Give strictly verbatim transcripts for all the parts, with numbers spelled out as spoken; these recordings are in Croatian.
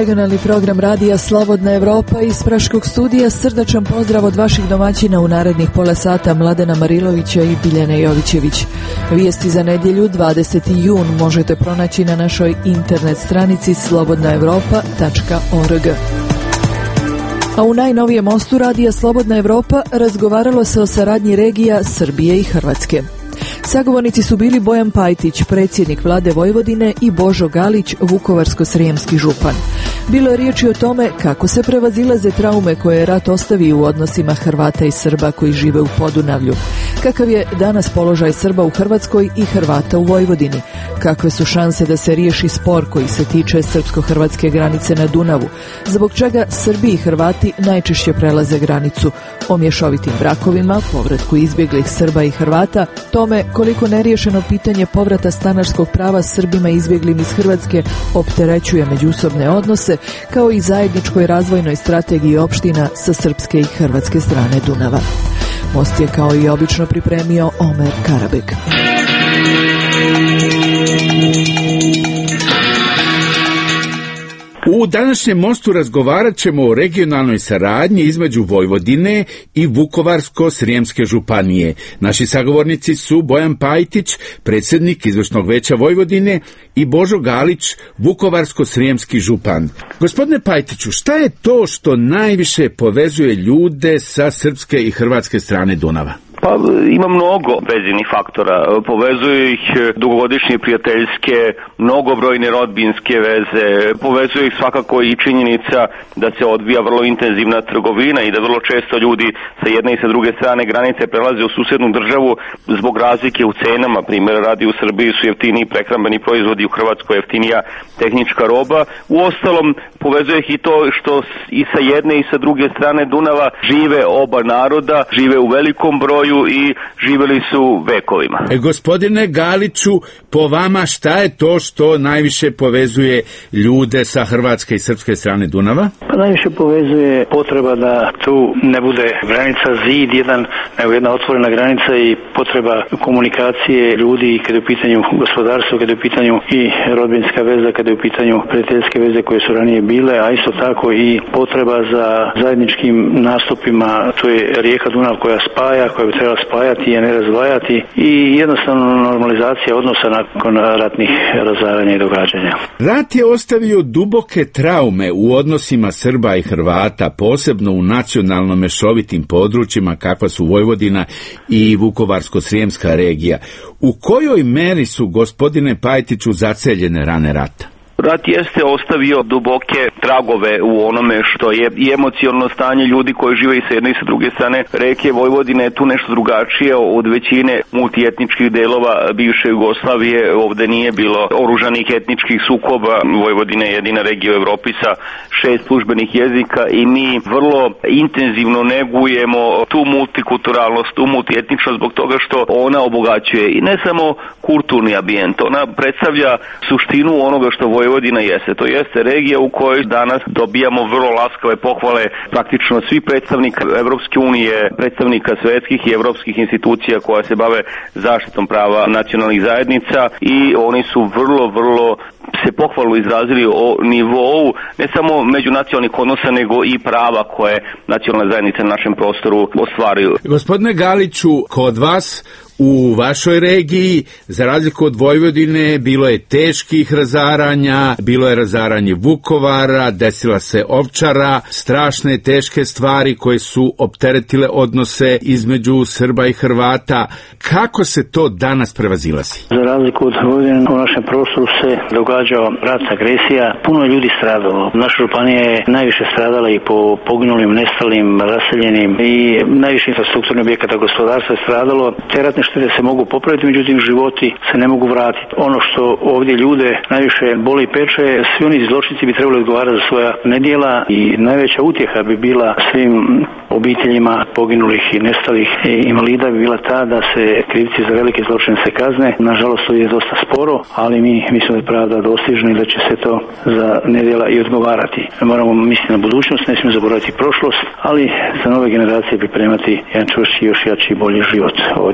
regionalni program radija Slobodna Evropa iz Praškog studija. Srdačan pozdrav od vaših domaćina u narednih pola sata, Mladena Marilovića i Biljane Jovićević. Vijesti za nedjelju dvadeseti jun možete pronaći na našoj internet stranici slobodna evropa tačka org. A u najnovijem mostu radija Slobodna Evropa razgovaralo se o saradnji regija Srbije i Hrvatske. Sagovornici su bili Bojan Pajtić, predsjednik vlade Vojvodine, i Božo Galić, vukovarsko-srijemski župan. Bilo je riječi o tome kako se prevazilaze traume koje je rat ostavio u odnosima Hrvata i Srba koji žive u Podunavlju. Kakav je danas položaj Srba u Hrvatskoj i Hrvata u Vojvodini? Kakve su šanse da se riješi spor koji se tiče srpsko-hrvatske granice na Dunavu? Zbog čega Srbi i Hrvati najčešće prelaze granicu? O mješovitim brakovima, povratku izbjeglih Srba i Hrvata, tome koliko neriješeno pitanje povrata stanarskog prava Srbima izbjeglim iz Hrvatske opterećuje međusobne odnose, kao i zajedničkoj razvojnoj strategiji opština sa srpske i hrvatske strane Dunava. Most je kao i obično pripremio Omer Karabek. U današnjem mostu razgovarat ćemo o regionalnoj saradnji između Vojvodine i Vukovarsko-srijemske županije. Naši sagovornici su Bojan Pajtić, predsjednik izvršnog veća Vojvodine, i Božo Galić, vukovarsko-srijemski župan. Gospodine Pajtiću, šta je to što najviše povezuje ljude sa srpske i hrvatske strane Dunava? Pa ima mnogo vezanih faktora. Povezuju ih dugogodišnje prijateljske, mnogobrojne rodbinske veze, povezuje ih svakako i činjenica da se odvija vrlo intenzivna trgovina i da vrlo često ljudi sa jedne i sa druge strane granice prelaze u susjednu državu zbog razlike u cenama. Primjer radi, u Srbiji su jeftiniji prehrambeni proizvodi, u Hrvatskoj jeftinija tehnička roba. Uostalom, povezuje ih i to što i sa jedne i sa druge strane Dunava žive oba naroda, žive u velikom broju i živjeli su vekovima. E, gospodine Galiću, po vama šta je to što najviše povezuje ljude sa hrvatske i srpske strane Dunava? Pa najviše povezuje potreba da tu ne bude granica zid jedan, nego jedna otvorena granica i potreba komunikacije ljudi kada je u pitanju gospodarstva, kada je u pitanju i rodbinska veza, kada je u pitanju prijateljske veze koje su ranije bile, a isto tako i potreba za zajedničkim nastupima. To je rijeka Dunav koja spaja, koja bi trebala spajati, a ne razdvajati, i jednostavno normalizacija odnosa nakon ratnih razaranja i događanja. Rat je ostavio duboke traume u odnosima Srba i Hrvata, posebno u nacionalno mešovitim područjima kakva su Vojvodina i Vukovarsko-srijemska regija. U kojoj meri su, gospodine Pajtiću, zaceljene rane rata? Rat jeste ostavio duboke tragove u onome što je i emocionalno stanje ljudi koji žive i sa jedne i sa druge strane reke. Vojvodine je tu nešto drugačije od većine multietničkih delova bivše Jugoslavije. Ovde nije bilo oružanih etničkih sukoba. Vojvodina je jedina regija u Evropi sa šest službenih jezika i mi vrlo intenzivno negujemo tu multikulturalnost, tu multietničnost zbog toga što ona obogaćuje i ne samo kulturni ambijent, ona predstavlja suštinu onoga što Vojvodina Vojvodina jeste. To jeste regija u kojoj danas dobijamo vrlo laskave pohvale praktično svi predstavnika Evropske unije, predstavnika svetskih i evropskih institucija koja se bave zaštitom prava nacionalnih zajednica, i oni su vrlo, vrlo se pohvalno izrazili o nivou ne samo međunacionalnih odnosa, nego i prava koje nacionalne zajednice na našem prostoru ostvaruju. Gospodine Galiću, kod vas u vašoj regiji, za razliku od Vojvodine, bilo je teških razaranja, bilo je razaranje Vukovara, desila se Ovčara, strašne teške stvari koje su opteretile odnose između Srba i Hrvata. Kako se to danas prevazilazi? Za razliku od Vojvodine, u našem prostoru se događao rat, agresija, puno ljudi stradalo. Naša županija je najviše stradala i po poginulim, nestalim, raseljenim, i najviše infrastrukturnih objekata gospodarstva je stradalo. Te ratne štete se mogu popraviti, međutim životi se ne mogu vratiti. Ono što ovdje ljude najviše boli i peče, svi oni zločinci bi trebali odgovarati za svoja nedjela, i najveća utjeha bi bila svim obiteljima poginulih i nestalih invalida bi bila ta da se krivci za velike zločine se kazne. Nažalost, to je dosta sporo, ali mi mislimo da je pravda dostižna i da će se to za nedjela i odgovarati. Moramo misliti na budućnost, ne smijemo zaboraviti prošlost, ali za nove generacije pripremati jedan čvršći, još jači i bolji život ovdje u našem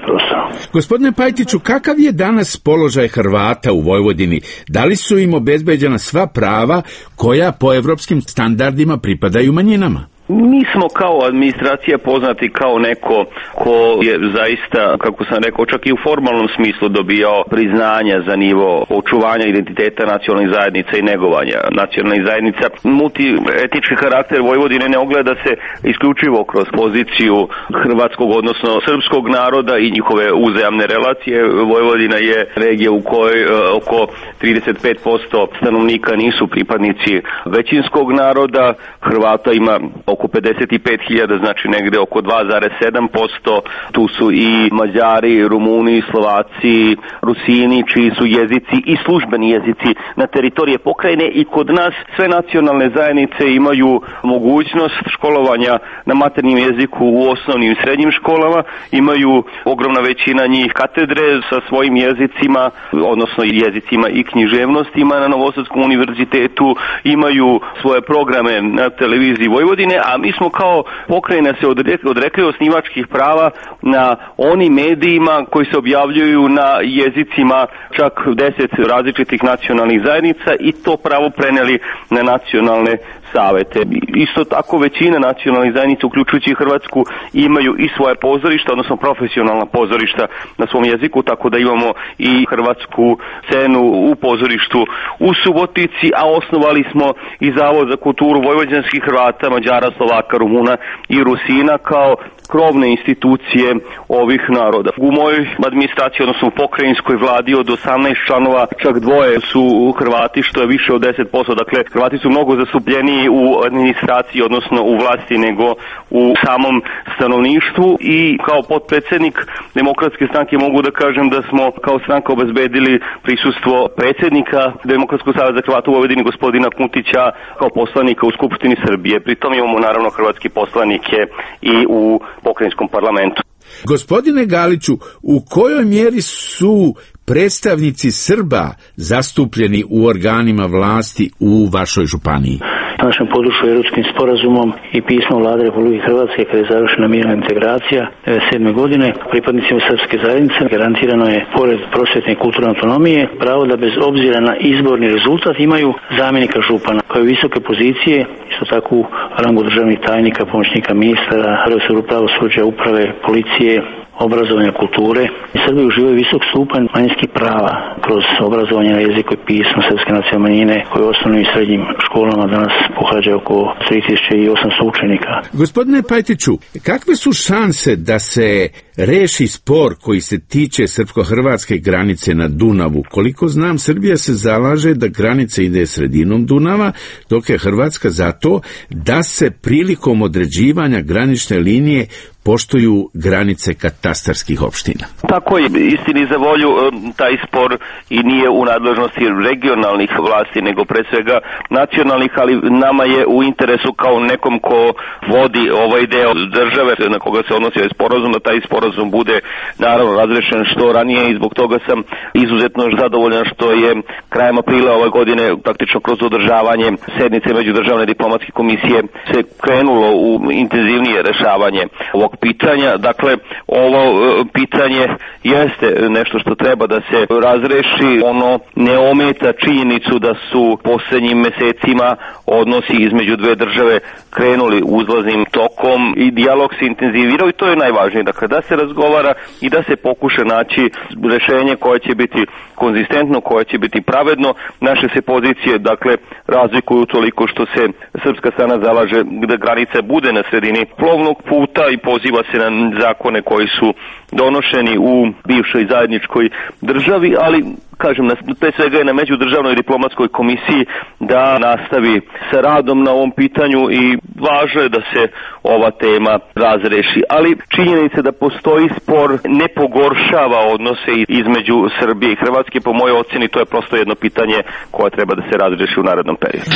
prostorom. Gospodine Pajtiću, kakav je danas položaj Hrvata u Vojvodini? Da li su im obezbeđena sva prava koja po evropskim standardima pripadaju manjinama? Mi smo kao administracija poznati kao neko ko je zaista, kako sam rekao, čak i u formalnom smislu dobijao priznanja za nivo očuvanja identiteta nacionalnih zajednica i negovanja nacionalnih zajednica. Multietnički karakter Vojvodine ne ogleda se isključivo kroz poziciju hrvatskog, odnosno srpskog naroda i njihove uzajamne relacije. Vojvodina je regija u kojoj oko trideset pet posto stanovnika nisu pripadnici većinskog naroda. Hrvata ima oko pedeset pet hiljada, znači negde oko dva zarez sedam posto. Tu su i Mađari, Rumuni, Slovaci, Rusini, čiji su jezici i službeni jezici na teritorije pokrajine, i kod nas sve nacionalne zajednice imaju mogućnost školovanja na maternjem jeziku u osnovnim i srednjim školama, imaju ogromna većina njih katedre sa svojim jezicima, odnosno jezicima i književnostima na Novosadskom univerzitetu, imaju svoje programe na televiziji Vojvodine, a mi smo kao pokrajina se odrekli, odrekli osnivačkih prava na onim medijima koji se objavljuju na jezicima čak deset različitih nacionalnih zajednica i to pravo preneli na nacionalne savete. Isto tako većina nacionalnih zajednica, uključujući Hrvatsku, imaju i svoje pozorišta, odnosno profesionalna pozorišta na svom jeziku, tako da imamo i hrvatsku scenu u pozorištu u Subotici, a osnovali smo i Zavod za kulturu vojvođanskih Hrvata, Mađara, Slovaka, Rumuna i Rusina kao krovne institucije ovih naroda. U mojoj administraciji, odnosno u pokrajinskoj vladi, od osamnaest članova čak dvoje su Hrvati, što je više od deset posto. Dakle, Hrvati su mnogo zastupljeniji u administraciji, odnosno u vlasti, nego u samom stanovništvu. I kao potpredsjednik Demokratske stranke mogu da kažem da smo kao stranka obezbedili prisustvo predsjednika Demokratskog saveza za Hrvata u Vojvodini, gospodina Kuntića, kao poslanika u Skupštini Srbije. Pritom imamo naravno hrvatski poslanike i u pokrajinskom parlamentu. Gospodine Galiću, u kojoj mjeri su predstavnici Srba zastupljeni u organima vlasti u vašoj županiji? Na našem području Erudskim sporazumom i pismom Vlade Republike Hrvatske, kada je završena mirna integracija devedeset sedme godine, pripadnicima srpske zajednice garantirano je, pored prosvjetne i kulturne autonomije, pravo da bez obzira na izborni rezultat imaju zamjenika župana kao i visoke pozicije, isto tako u rangu državnih tajnika, pomoćnika ministara, resoru pravosuđa, uprave, policije, obrazovanja, kulture. Srbi uživaju visok stupanj manjinskih prava kroz obrazovanje na jeziku i pismu srpske nacionalne manjine, koje u osnovnim i srednjim školama danas pohađa oko tri tisuće osamsto učenika. Gospodine Pajtiću, kakve su šanse da se reši spor koji se tiče srpsko-hrvatske granice na Dunavu? Koliko znam, Srbija se zalaže da granica ide sredinom Dunava, dok je Hrvatska za to da se prilikom određivanja granične linije poštuju granice katastarskih opština. Tako je, istini za volju, taj spor i nije u nadležnosti regionalnih vlasti, nego pre svega nacionalnih, ali nama je u interesu kao nekom ko vodi ovaj deo države na koga se odnosi ovaj sporazum, da taj sporazum bude naravno razrešen što ranije, i zbog toga sam izuzetno zadovoljan što je krajem aprila ove godine, praktično kroz održavanje sednice međudržavne diplomatske komisije, se krenulo u intenzivnije rešavanje ovog pitanja. Dakle, ovo pitanje jeste nešto što treba da se razreši. Ono ne ometa činjenicu da su posljednjim mesecima odnosi između dve države krenuli uzlaznim tokom i dijalog se intenzivirao, i to je najvažnije. Dakle, da se razgovara i da se pokuša naći rešenje koje će biti konzistentno, koje će biti pravedno. Naše se pozicije, dakle, razlikuju toliko što se srpska strana zalaže da granica bude na sredini plovnog puta i poziva se na zakone koji su donošeni u bivšoj zajedničkoj državi, ali kažem, pre svega je na međudržavnoj diplomatskoj komisiji da nastavi sa radom na ovom pitanju i važno je da se ova tema razreši. Ali činjenica da postoji spor ne pogoršava odnose između Srbije i Hrvatske. Po mojoj oceni to je prosto jedno pitanje koje treba da se razreši u narednom periodu.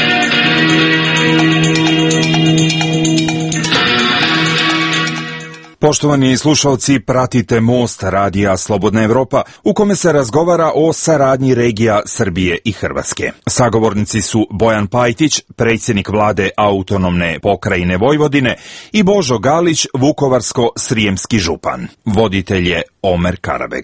Poštovani slušalci, pratite Most radija Slobodna Evropa, u kome se razgovara o saradnji regija Srbije i Hrvatske. Sagovornici su Bojan Pajtić, predsjednik vlade autonomne pokrajine Vojvodine, i Božo Galić, vukovarsko-srijemski župan. Voditelj je Omer Karabeg.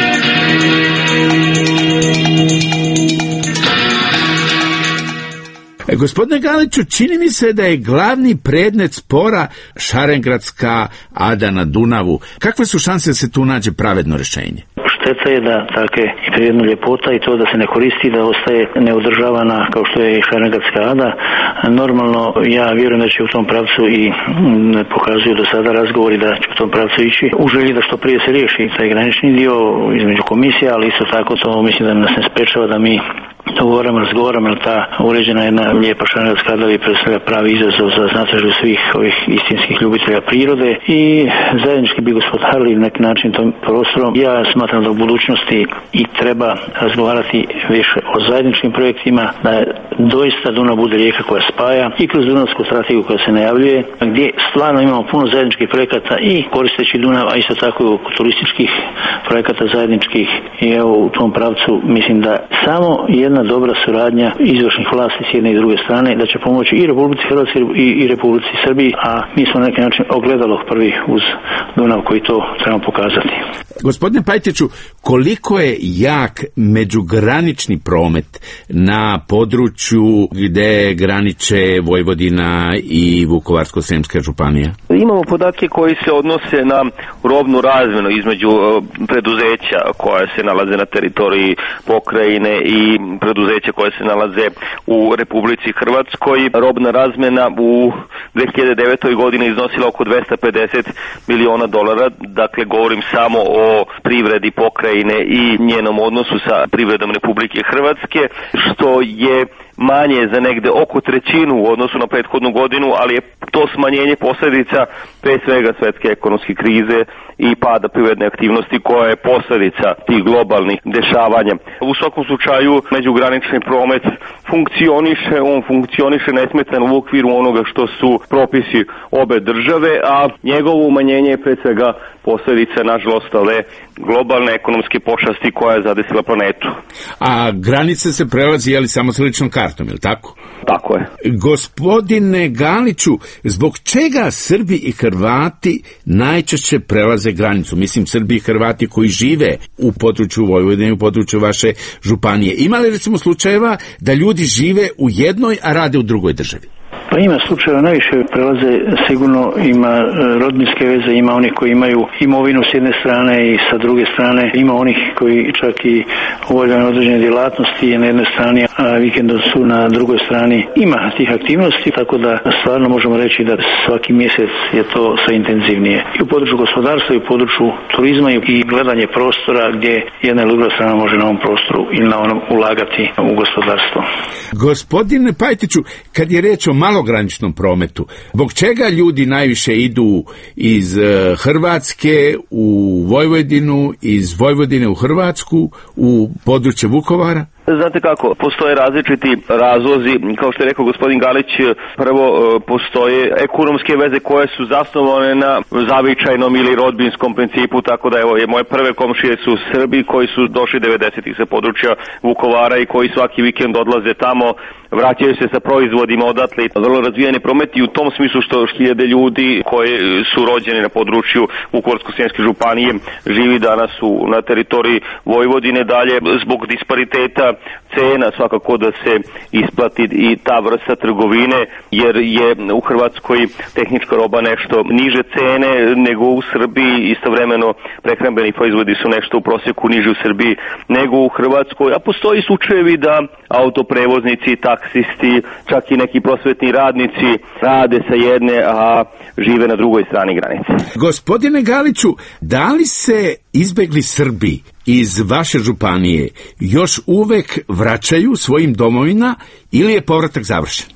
E, gospodine Galiću, čini mi se da je glavni predmet spora Šarengradska Ada na Dunavu. Kakve su šanse da se tu nađe pravedno rješenje? Šteta je da takve prirodna ljepota i to da se ne koristi, da ostaje neodržavana kao što je Šarengradska Ada. Normalno, ja vjerujem da će u tom pravcu i m, pokazuju do sada razgovori da će u tom pravcu ići u želji da što prije se riješi taj granični dio između komisija, ali isto tako to mislim da nas ne sprečava da mi dogovaramo, razgovaramo, jer ta uređena jedna lijepa Šarengradska Ada predstavlja pravi izazov za znatiželju svih ovih istinskih ljubitelja prirode i zajednički bi gospodarili na neki način tom prostorom. Ja smatram da u budućnosti i treba razgovarati više o zajedničkim projektima, da doista Dunav bude rijeka koja spaja i kroz Dunavsku strategiju koja se najavljuje, gdje stvarno imamo puno zajedničkih projekata i koristeći Dunav, a isto tako i turističkih projekata zajedničkih. I evo u tom pravcu mislim da samo jedna dobra suradnja izvršnih vlasti s jedne i druge strane da će pomoći i Republici Hrvatskoj i, i Republici Srbiji, a mi smo na neki način ogledalo prvi uz Dunav koji to trebamo pokazati. Gospodine Pajtiću, koliko je jak međugranični promet na području gdje graniče Vojvodina i Vukovarsko-srijemska županija? Imamo podatke koji se odnose na robnu razmjenu između preduzeća koja se nalaze na teritoriji pokrajine i preduzeća koje se nalaze u Republici Hrvatskoj. Robna razmjena u dvije hiljade devetoj godini iznosila oko dvesta pedeset miliona dolara, dakle govorim samo o privredi pokrajine i njenom odnosu sa privredom Republike Hrvatske, što je manje za negde oko trećinu u odnosu na prethodnu godinu, ali je to smanjenje posljedica pre svega svjetske ekonomske krize i pada privredne aktivnosti koja je posljedica tih globalnih dešavanja. U svakom slučaju međugranični promet funkcioniše, on funkcioniše nesmetano u okviru onoga što su propisi obe države, a njegovo umanjenje je pre svega posljedica, nažalost, ove globalne ekonomske pošasti koja je zadesila planetu. A granice se prelazi, je li, samo s ličnom kartom, je li tako? Tako je. Gospodine Galiću, zbog čega Srbi i Hrvati najčešće prelaze granicu? Mislim, Srbi i Hrvati koji žive u području Vojvodine, u području vaše županije. Ima li recimo slučajeva da ljudi žive u jednoj, a rade u drugoj državi? Pa ima slučajeva, najviše prelaze, sigurno ima rodbinske veze, ima onih koji imaju imovinu s jedne strane i sa druge strane, ima onih koji čak i obavljaju određene djelatnosti na jednoj strani, a vikendom su na drugoj strani. Ima tih aktivnosti, tako da stvarno možemo reći da svaki mjesec je to sve intenzivnije. I u području gospodarstva i u području turizma i gledanje prostora gdje jedna ili druga strana može na ovom prostoru ili na onom ulagati u gospodarstvo. Gospodine Pajtiću, kad je reč o malograničnom prometu, zbog čega ljudi najviše idu iz Hrvatske u Vojvodinu, iz Vojvodine u Hrvatsku, u područje Vukovara? Znate kako, postoje različiti razlozi, kao što je rekao gospodin Galić, prvo postoje ekonomske veze koje su zasnovane na zavičajnom ili rodbinskom principu, tako da evo, moje prve komšije su Srbi koji su došli devedesetih sa područja Vukovara i koji svaki vikend odlaze tamo, vraćaju se sa proizvodima odatle, vrlo razvijeni promet i u tom smislu što hiljade ljudi koji su rođeni na području Vukovarsko-srijemske županije živi danas u, na teritoriji Vojvodine, dalje zbog dispariteta cena svakako da se isplati i ta vrsta trgovine, jer je u Hrvatskoj tehnička roba nešto niže cene nego u Srbiji, istovremeno prehrambeni proizvodi su nešto u prosjeku niže u Srbiji nego u Hrvatskoj, a postoji slučajevi da autoprevoznici, taksisti, čak i neki prosvetni radnici rade sa jedne, a žive na drugoj strani granice. Gospodine Galiću, da li se izbegli Srbi iz vaše županije još uvek vraćaju svojim domovina ili je povratak završen?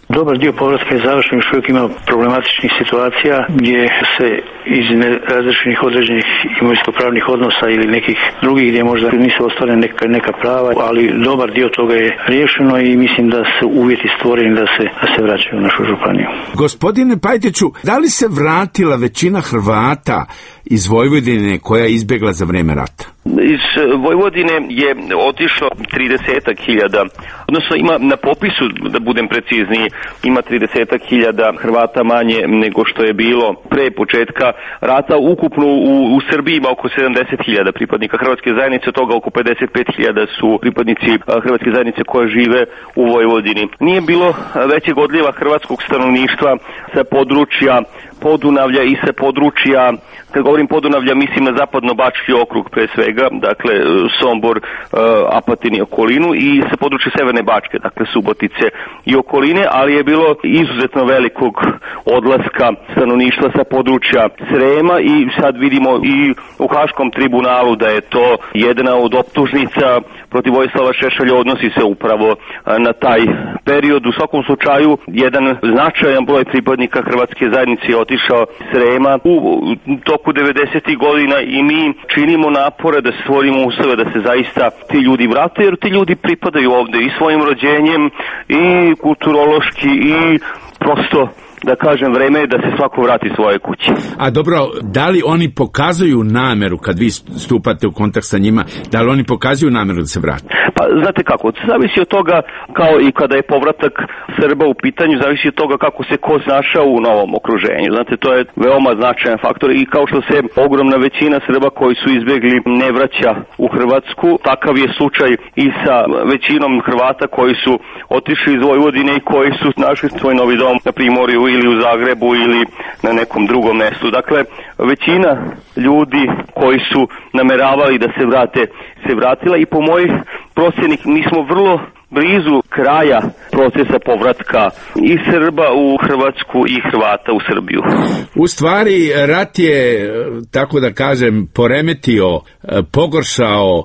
Dobar dio povratka je završen, još uvijek ima problematičnih situacija gdje se iz različitih određenih imovinsko-pravnih odnosa ili nekih drugih gdje možda nisu ostvarene neka, neka prava, ali dobar dio toga je riješeno i mislim da su uvjeti stvoreni da se, da se vraćaju u našu županiju. Gospodine Pajtiću, da li se vratila većina Hrvata iz Vojvodine koja je izbjegla za vrijeme rata? Iz Vojvodine je otišlo tridesetak hiljada, odnosno ima na popisu, da budem precizniji, ima tridesetak hiljada Hrvata manje nego što je bilo pre početka rata. Ukupno u, u Srbiji ima oko sedamdeset hiljada pripadnika Hrvatske zajednice, od toga oko pedeset pet hiljada su pripadnici Hrvatske zajednice koje žive u Vojvodini. Nije bilo većeg odljeva hrvatskog stanovništva sa područja Podunavlja i sa područja, kad govorim Podunavlja, mislim na zapadno-bački okrug pre svega, dakle Sombor, Apatin i okolinu, i sa područja Severne Bačke, dakle Subotice i okoline, ali je bilo izuzetno velikog odlaska stanovništva sa područja Srema i sad vidimo i u Haškom tribunalu da je to jedna od optužnica protiv Vojislava Šešelja, odnosi se upravo na taj period. U svakom slučaju, jedan značajan broj pripadnika Hrvatske zajednice je otišao Srema u toku devedesetih godina i mi činimo napore da stvorimo uslove da se zaista ti ljudi vrate, jer ti ljudi pripadaju ovde i svojim rođenjem i kulturološki i prosto, da kažem, vreme je da se svako vrati svoje kuće. A dobro, da li oni pokazuju nameru, kad vi stupate u kontakt sa njima, da li oni pokazuju nameru da se vrati? Pa znate kako, zavisi od toga, kao i kada je povratak Srba u pitanju, zavisi od toga kako se ko snašao u novom okruženju. Znate, to je veoma značajan faktor i kao što se ogromna većina Srba koji su izbjegli ne vraća u Hrvatsku, takav je slučaj i sa većinom Hrvata koji su otišli iz Vojvodine i koji su našli svoj novi dom na Primorju ili u Zagrebu ili na nekom drugom mjestu. Dakle, većina ljudi koji su nameravali da se vrate, se vratila i po mojih procjeni mi smo vrlo blizu kraja procesa povratka i Srba u Hrvatsku i Hrvata u Srbiju. U stvari, rat je, tako da kažem, poremetio, pogoršao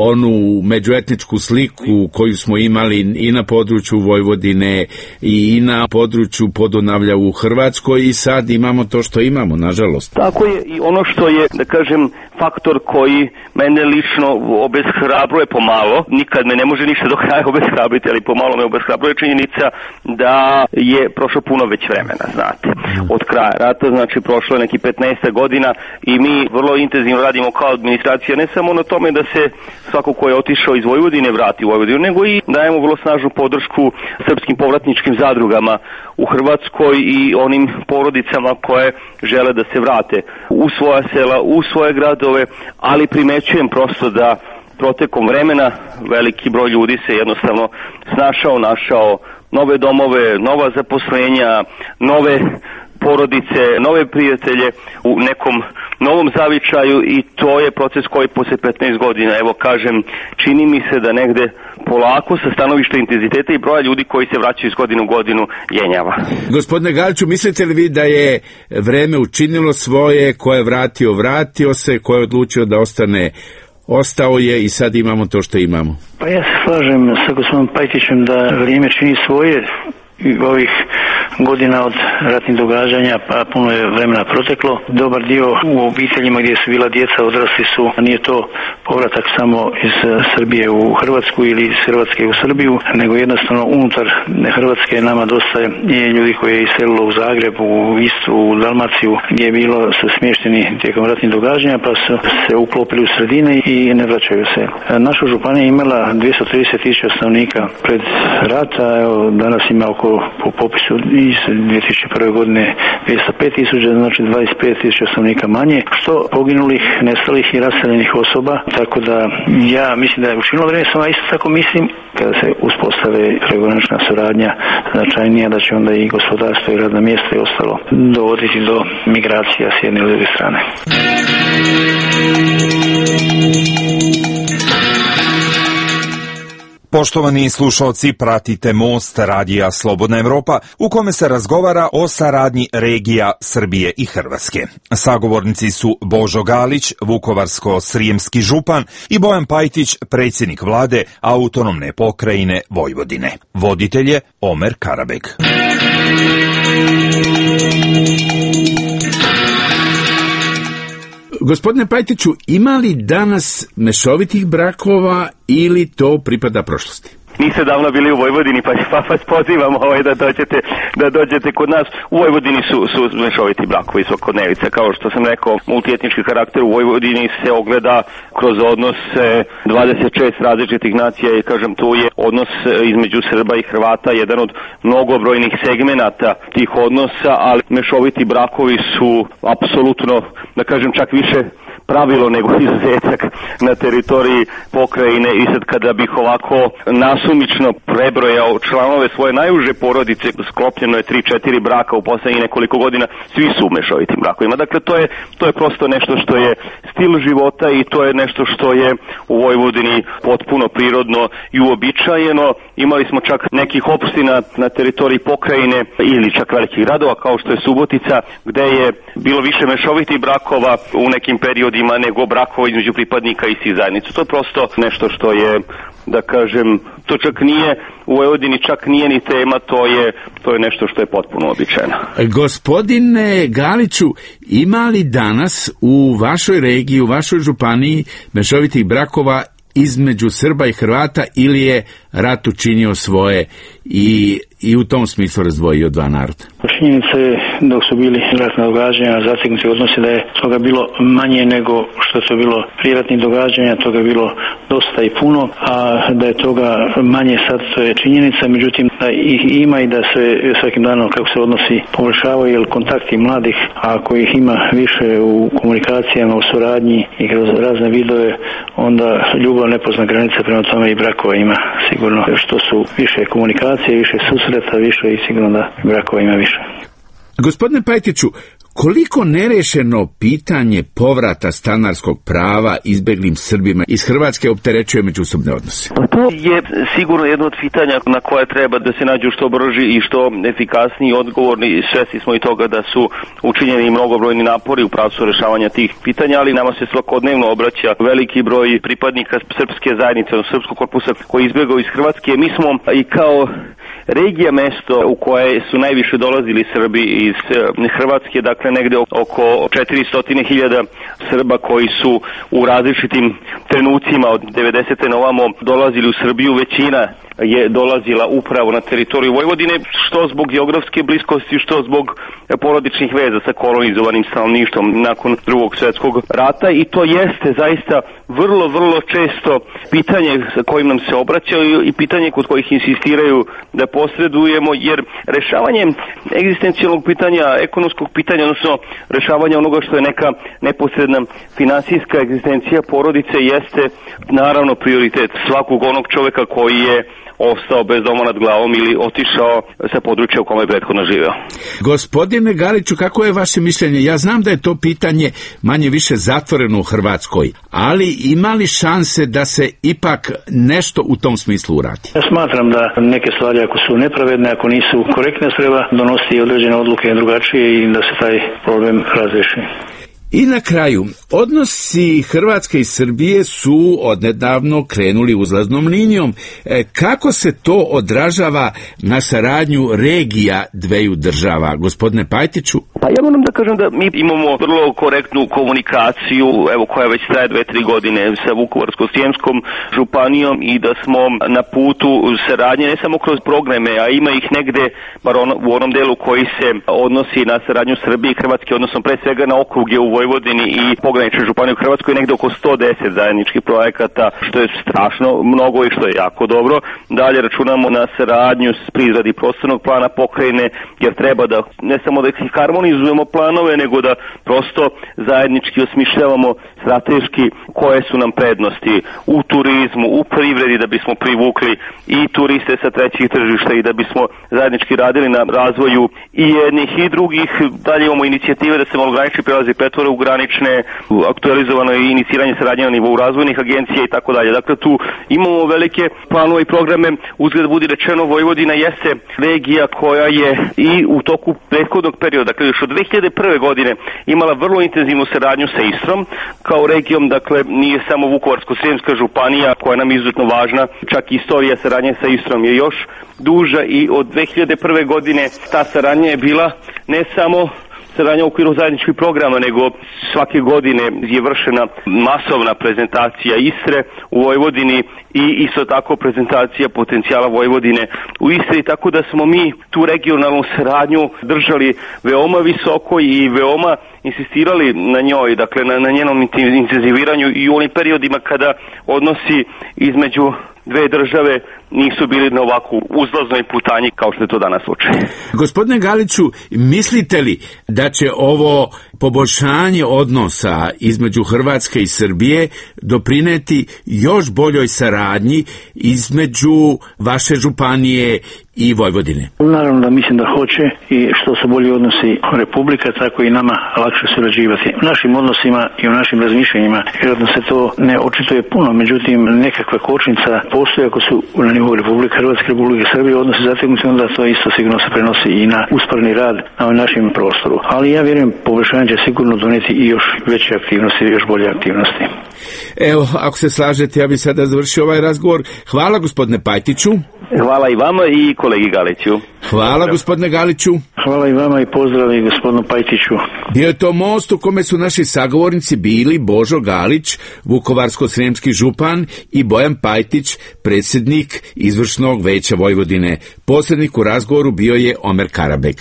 onu međuetničku sliku koju smo imali i na području Vojvodine i na području Podunavlja u Hrvatskoj i sad imamo to što imamo, nažalost. Tako je, i ono što je, da kažem, faktor koji mene lično obeshrabruje pomalo, nikad me ne može ništa do kraja obeshrabriti, ali pomalo me obeshrabruje činjenica da je prošlo puno već vremena, znate, od kraja rata, znači prošlo je neki petnaest godina i mi vrlo intenzivno radimo kao administracija, ne samo na tome da se svako ko je otišao iz Vojvodine vrati u Vojvodinu, nego i dajemo vrlo snažnu podršku srpskim povratničkim zadrugama u Hrvatskoj i onim porodicama koje žele da se vrate u svoja sela, u svoje gradove, ali primećujem prosto da protekom vremena veliki broj ljudi se jednostavno snašao, našao nove domove, nova zaposlenja, nove porodice, nove prijatelje u nekom novom zavičaju i to je proces koji posle petnaest godina, evo kažem, čini mi se da negde polako sa stanovišta intenziteta i broja ljudi koji se vraćaju iz godine u godinu jenjava. Gospodine Galiću, mislite li vi da je vreme učinilo svoje, ko je vratio, vratio se, ko je odlučio da ostane, ostao je i sad imamo to što imamo? Pa ja se slažem sa gospodinom Pajtićem da vrijeme čini svoje i ovih godina od ratnih događanja, pa puno je vremena proteklo. Dobar dio u obiteljima gdje su bila djeca odrasli su, nije to povratak samo iz Srbije u Hrvatsku ili iz Hrvatske u Srbiju, nego jednostavno unutar Hrvatske nama dosta je ljudi koji je iselilo u Zagreb, u Istru, u Dalmaciju, gdje je bilo su smješteni tijekom ratnih događanja, pa su se uklopili u sredine i ne vraćaju se. Naša županija je imala dvjesto trideset tisuća stanovnika pred rata, evo danas ima oko po popisu iz dvije tisuće prve godine dvjesto pet tisuća, znači dvadeset pet tisuća stanovnika manje, što poginulih, nestalih i raseljenih osoba, tako da ja mislim da je učinilo vrijeme, samo isto tako mislim kada se uspostave prekogranična suradnja značajnija, da će onda i gospodarstvo i radna mjesta i ostalo dovoditi do migracija s jedne ili druge strane. Poštovani slušalci, pratite Most radija Slobodna Evropa, u kome se razgovara o saradnji regija Srbije i Hrvatske. Sagovornici su Božo Galić, vukovarsko-srijemski župan, i Bojan Pajtić, predsjednik vlade autonomne pokrajine Vojvodine. Voditelj je Omer Karabek. Gospodine Pajtiću, ima li danas mešovitih brakova ili to pripada prošlosti? Niste davno bili u Vojvodini, pa, pa vas pozivam ovaj, da, dođete, da dođete kod nas. U Vojvodini su, su mešoviti brakovi, svakodnevica. Kao što sam rekao, multietnički karakter u Vojvodini se ogleda kroz odnos dvadeset šest različitih nacija i kažem tu je odnos između Srba i Hrvata jedan od mnogobrojnih segmenata tih odnosa, ali mešoviti brakovi su apsolutno, da kažem, čak više pravilo nego izuzetak na teritoriji pokrajine. I sad kada bih ovako nasumično prebrojao članove svoje najuže porodice, sklopljeno je tri četiri braka u poslednjih nekoliko godina, svi su u mešovitim brakovima. Dakle, to je, to je prosto nešto što je stil života i to je nešto što je u Vojvodini potpuno prirodno i uobičajeno. Imali smo čak nekih opština na teritoriji pokrajine ili čak velikih gradova kao što je Subotica, gde je bilo više mešovitih brakova u nekim periodima nego brakova između pripadnika istih zajednica. To je prosto nešto što je, da kažem, to čak nije u Vojvodini, čak nije ni tema, to je, to je nešto što je potpuno običajno. Gospodine Galiću, ima li danas u vašoj regiji, u vašoj županiji mešovitih brakova između Srba i Hrvata ili je rat učinio svoje i, i u tom smislu razdvojio dva naroda? Činjenica je dok su bili ratna događanja, zategnuti odnosi, da je toga bilo manje nego što su bilo prije ratnih događanja, toga je bilo dosta i puno, a da je toga manje sad, to je činjenica, međutim da ih ima i da se svakim danom kako se odnosi poboljšavaju, jer kontakti mladih, ako ih ima više u komunikacijama, u suradnji i kroz razne vidove, onda ljubav ne pozna granica, prema tome i brakova ima sigurno, što su više komunikacije, više susreta, više i sigurno da brakova ima više. Gospodine Pajtiću, koliko nerešeno pitanje povrata stanarskog prava izbeglim Srbima iz Hrvatske opterećuje međusobne odnose? Pa to je sigurno jedno od pitanja na koje treba da se nađu što brži i što efikasniji i odgovorni. Svesni smo i toga da su učinjeni mnogobrojni napori u pravcu rešavanja tih pitanja, ali nama se svakodnevno obraća veliki broj pripadnika srpske zajednice, odnosno srpskog korpusa koji izbjegao iz Hrvatske. Mi smo i kao regija mesto u koje su najviše dolazili Srbi iz Hrvatske, dakle negde oko četiristo hiljada Srba koji su u različitim trenucima od devedesete na ovamo dolazili u Srbiju. Većina je dolazila upravo na teritoriju Vojvodine, što zbog geografske bliskosti, što zbog porodičnih veza sa kolonizovanim stanovništvom nakon Drugog svjetskog rata, i to jeste zaista vrlo, vrlo često pitanje sa kojim nam se obraćaju i pitanje kod kojih insistiraju da posredujemo, jer rešavanje egzistencijalnog pitanja, ekonomskog pitanja, odnosno rešavanje onoga što je neka neposredna finansijska egzistencija porodice, jeste naravno prioritet svakog onog čoveka koji je ostao bez doma nad glavom ili otišao sa područja u kome je prethodno živeo. Gospodine Galiću, kako je vaše mišljenje? Ja znam da je to pitanje manje više zatvoreno u Hrvatskoj, ali ima li šanse da se ipak nešto u tom smislu uradi? Ja smatram da neke stvari, ako su nepravedne, ako nisu korektne, treba donositi određene odluke drugačije i da se taj problem razreši. I na kraju, odnosi Hrvatske i Srbije su odnedavno krenuli uzlaznom linijom. E, kako se to odražava na saradnju regija dveju država? Gospodine Pajtiću? Pa ja moram da kažem da mi imamo vrlo korektnu komunikaciju, evo koja već traje dve, tri godine sa Vukovarsko-srijemskom županijom, i da smo na putu saradnje ne samo kroz programe, a ima ih negde, bar on, u onom delu koji se odnosi na saradnju Srbije i Hrvatske, odnosno pre svega na okruge u Vojvodini i pogranične županije u Hrvatskoj, negde oko sto deset zajedničkih projekata, što je strašno mnogo i što je jako dobro. Dalje računamo na saradnju s prizradi prostornog plana pokrajine, jer treba da ne samo da harmonizujemo planove, nego da prosto zajednički osmišljavamo strateški koje su nam prednosti u turizmu, u privredi, da bismo privukli i turiste sa trećih tržišta i da bismo zajednički radili na razvoju i jednih i drugih. Dalje imamo inicijative da se malogranični prelazi pretvore prekogranične, aktualizovano je iniciranje saradnje na nivou razvojnih agencija i tako dalje. Dakle, tu imamo velike planove i programe. Uzgled budi rečeno, Vojvodina jeste regija koja je i u toku prethodnog perioda, dakle još od dve hiljade prve godine, imala vrlo intenzivnu saradnju sa Istrom kao regijom. Dakle, nije samo Vukovarsko-srijemska županija koja nam je izuzetno važna, čak i istorija saradnje sa Istrom je još duža i od dve hiljade prve godine ta saradnja je bila ne samo saradnja u okviru zajedničkih programa, nego svake godine je vršena masovna prezentacija Istre u Vojvodini i isto tako prezentacija potencijala Vojvodine u Istri, tako da smo mi tu regionalnu saradnju držali veoma visoko i veoma insistirali na njoj, dakle na, na njenom intenziviranju i u onim periodima kada odnosi između dve države nisu bili na ovakvu uzlaznoj putanji kao što je to danas slučaj. Gospodine Galiću, mislite li da će ovo poboljšanje odnosa između Hrvatske i Srbije doprineti još boljoj saradnji između vaše županije i Vojvodine? Naravno da mislim da hoće i što se bolji odnosi Republika, tako i nama lakše surađivati. U našim odnosima i u našim razmišljanjima vjerojatno se to ne očituje puno, međutim nekakva kočnica postoji ako su na nivou Republike Hrvatske, Republike Srbije odnosi zategnuti, onda to isto sigurno se prenosi i na usporni rad na našem prostoru. Ali ja vjerujem poboljšanje će sigurno doneti i još veće aktivnosti i još bolje aktivnosti. Evo, ako se slažete, ja bih sada završio ovaj razgovor. Hvala gospodine Pajtiću. Hvala i vama i kolegi Galiću. Hvala gospodine Galiću. Hvala i vama i pozdrav i gospodinu Pajtiću. Bio je to most u kome su naši sagovornici bili Božo Galić, vukovarsko-srijemski župan, i Bojan Pajtić, predsjednik izvršnog veća Vojvodine. Posrednik u razgovoru bio je Omer Karabek.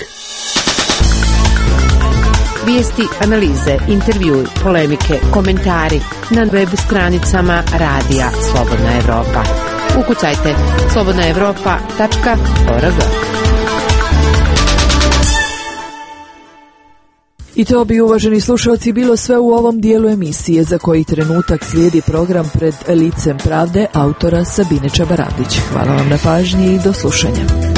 Vijesti, analize, intervjui, polemike, komentari na web stranicama Radija Slobodna Evropa. Ukucajte slobodna evropa tačka org. I to bi, uvaženi slušalci, bilo sve u ovom dijelu emisije, za koji trenutak slijedi program Pred licem pravde autora Sabine Čabaradić. Hvala vam na pažnji i do slušanja.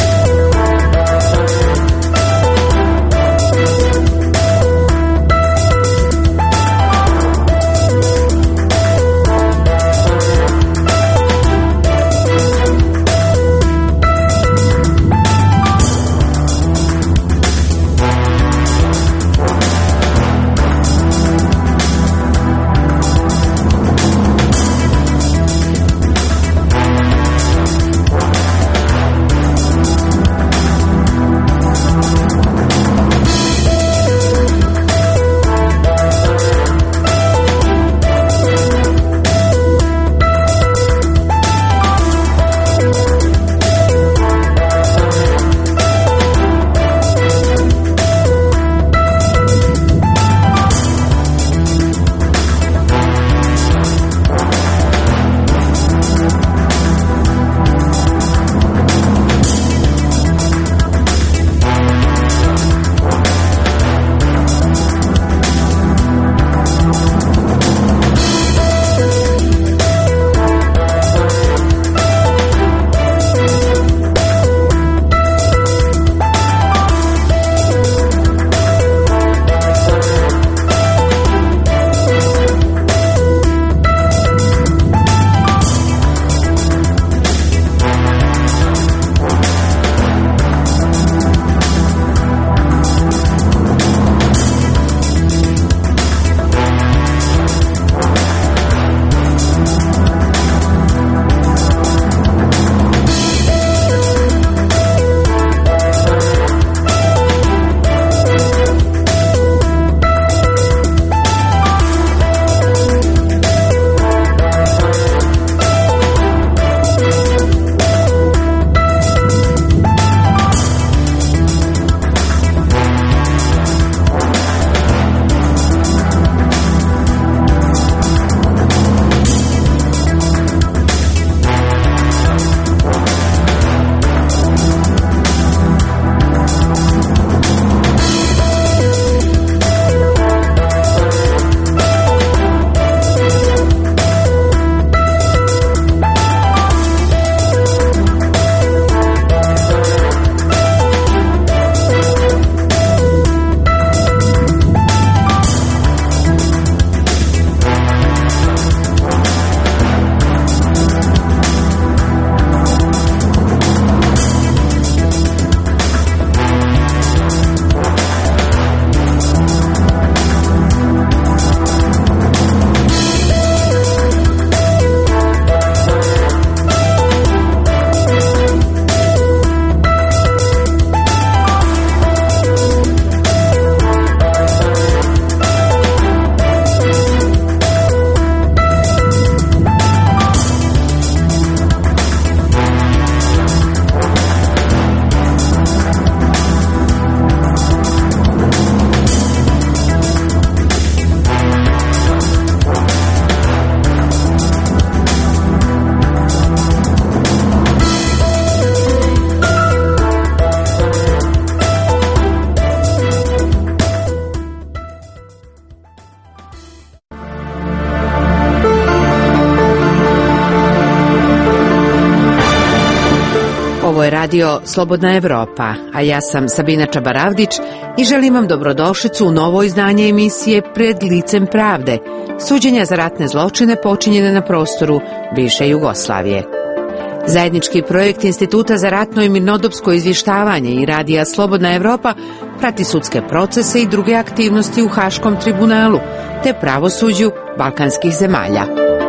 Ovo je radio Slobodna Evropa, a ja sam Sabina Čabaravdić i želim vam dobrodošlicu u novo izdanje emisije Pred licem pravde, suđenja za ratne zločine počinjene na prostoru bivše Jugoslavije. Zajednički projekt Instituta za ratno i mirnodopsko izvještavanje i radija Slobodna Evropa prati sudske procese i druge aktivnosti u Haškom tribunalu te pravosuđu balkanskih zemalja.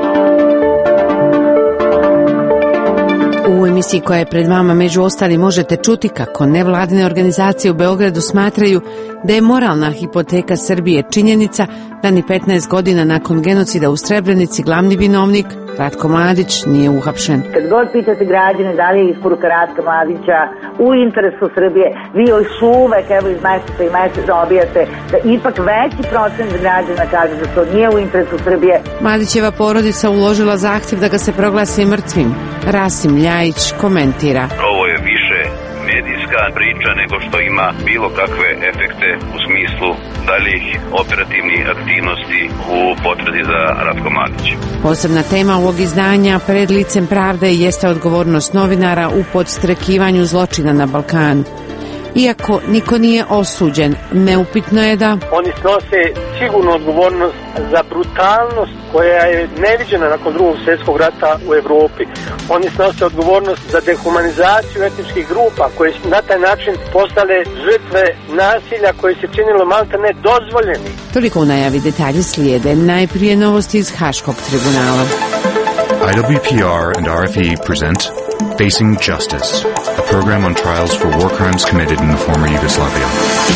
U emisiji koja je pred vama među ostali možete čuti kako nevladine organizacije u Beogradu smatraju da je moralna hipoteka Srbije činjenica da ni petnaest godina nakon genocida u Srebrenici glavni vinovnik Ratko Mladić nije uhapšen. Kad god pitate građane da li je isporuka Ratka Mladića u interesu Srbije, vi još uvek evo iz meseca i meseca dobijate da ipak veći procent građana kaže da to nije u interesu Srbije. Mladićeva porodica uložila zahtjev da ga se proglasi mrtvim. Rasim Ljajić komentira. Ovo je više medijska priča nego što ima bilo kakve efekte u smislu daljih operativnih aktivnosti u potrazi za Ratko Mladićem. Posebna tema ovog izdanja Pred licem pravde jeste odgovornost novinara u podstrekivanju zločina na Balkanu. Iako niko nije osuđen, neupitno je da oni snose sigurno odgovornost za brutalnost koja je neviđena nakon drugog svjetskog rata u Evropi. Oni snose odgovornost za dehumanizaciju etničkih grupa koje su na taj način postale žrtve nasilja koje se činilo malte ne dozvoljeni. Toliko u najavi, detalji slijede. Najprije novosti iz Haškog tribunala. I W P R and R F E present Facing Justice, a program on trials for war crimes committed in the former Yugoslavia.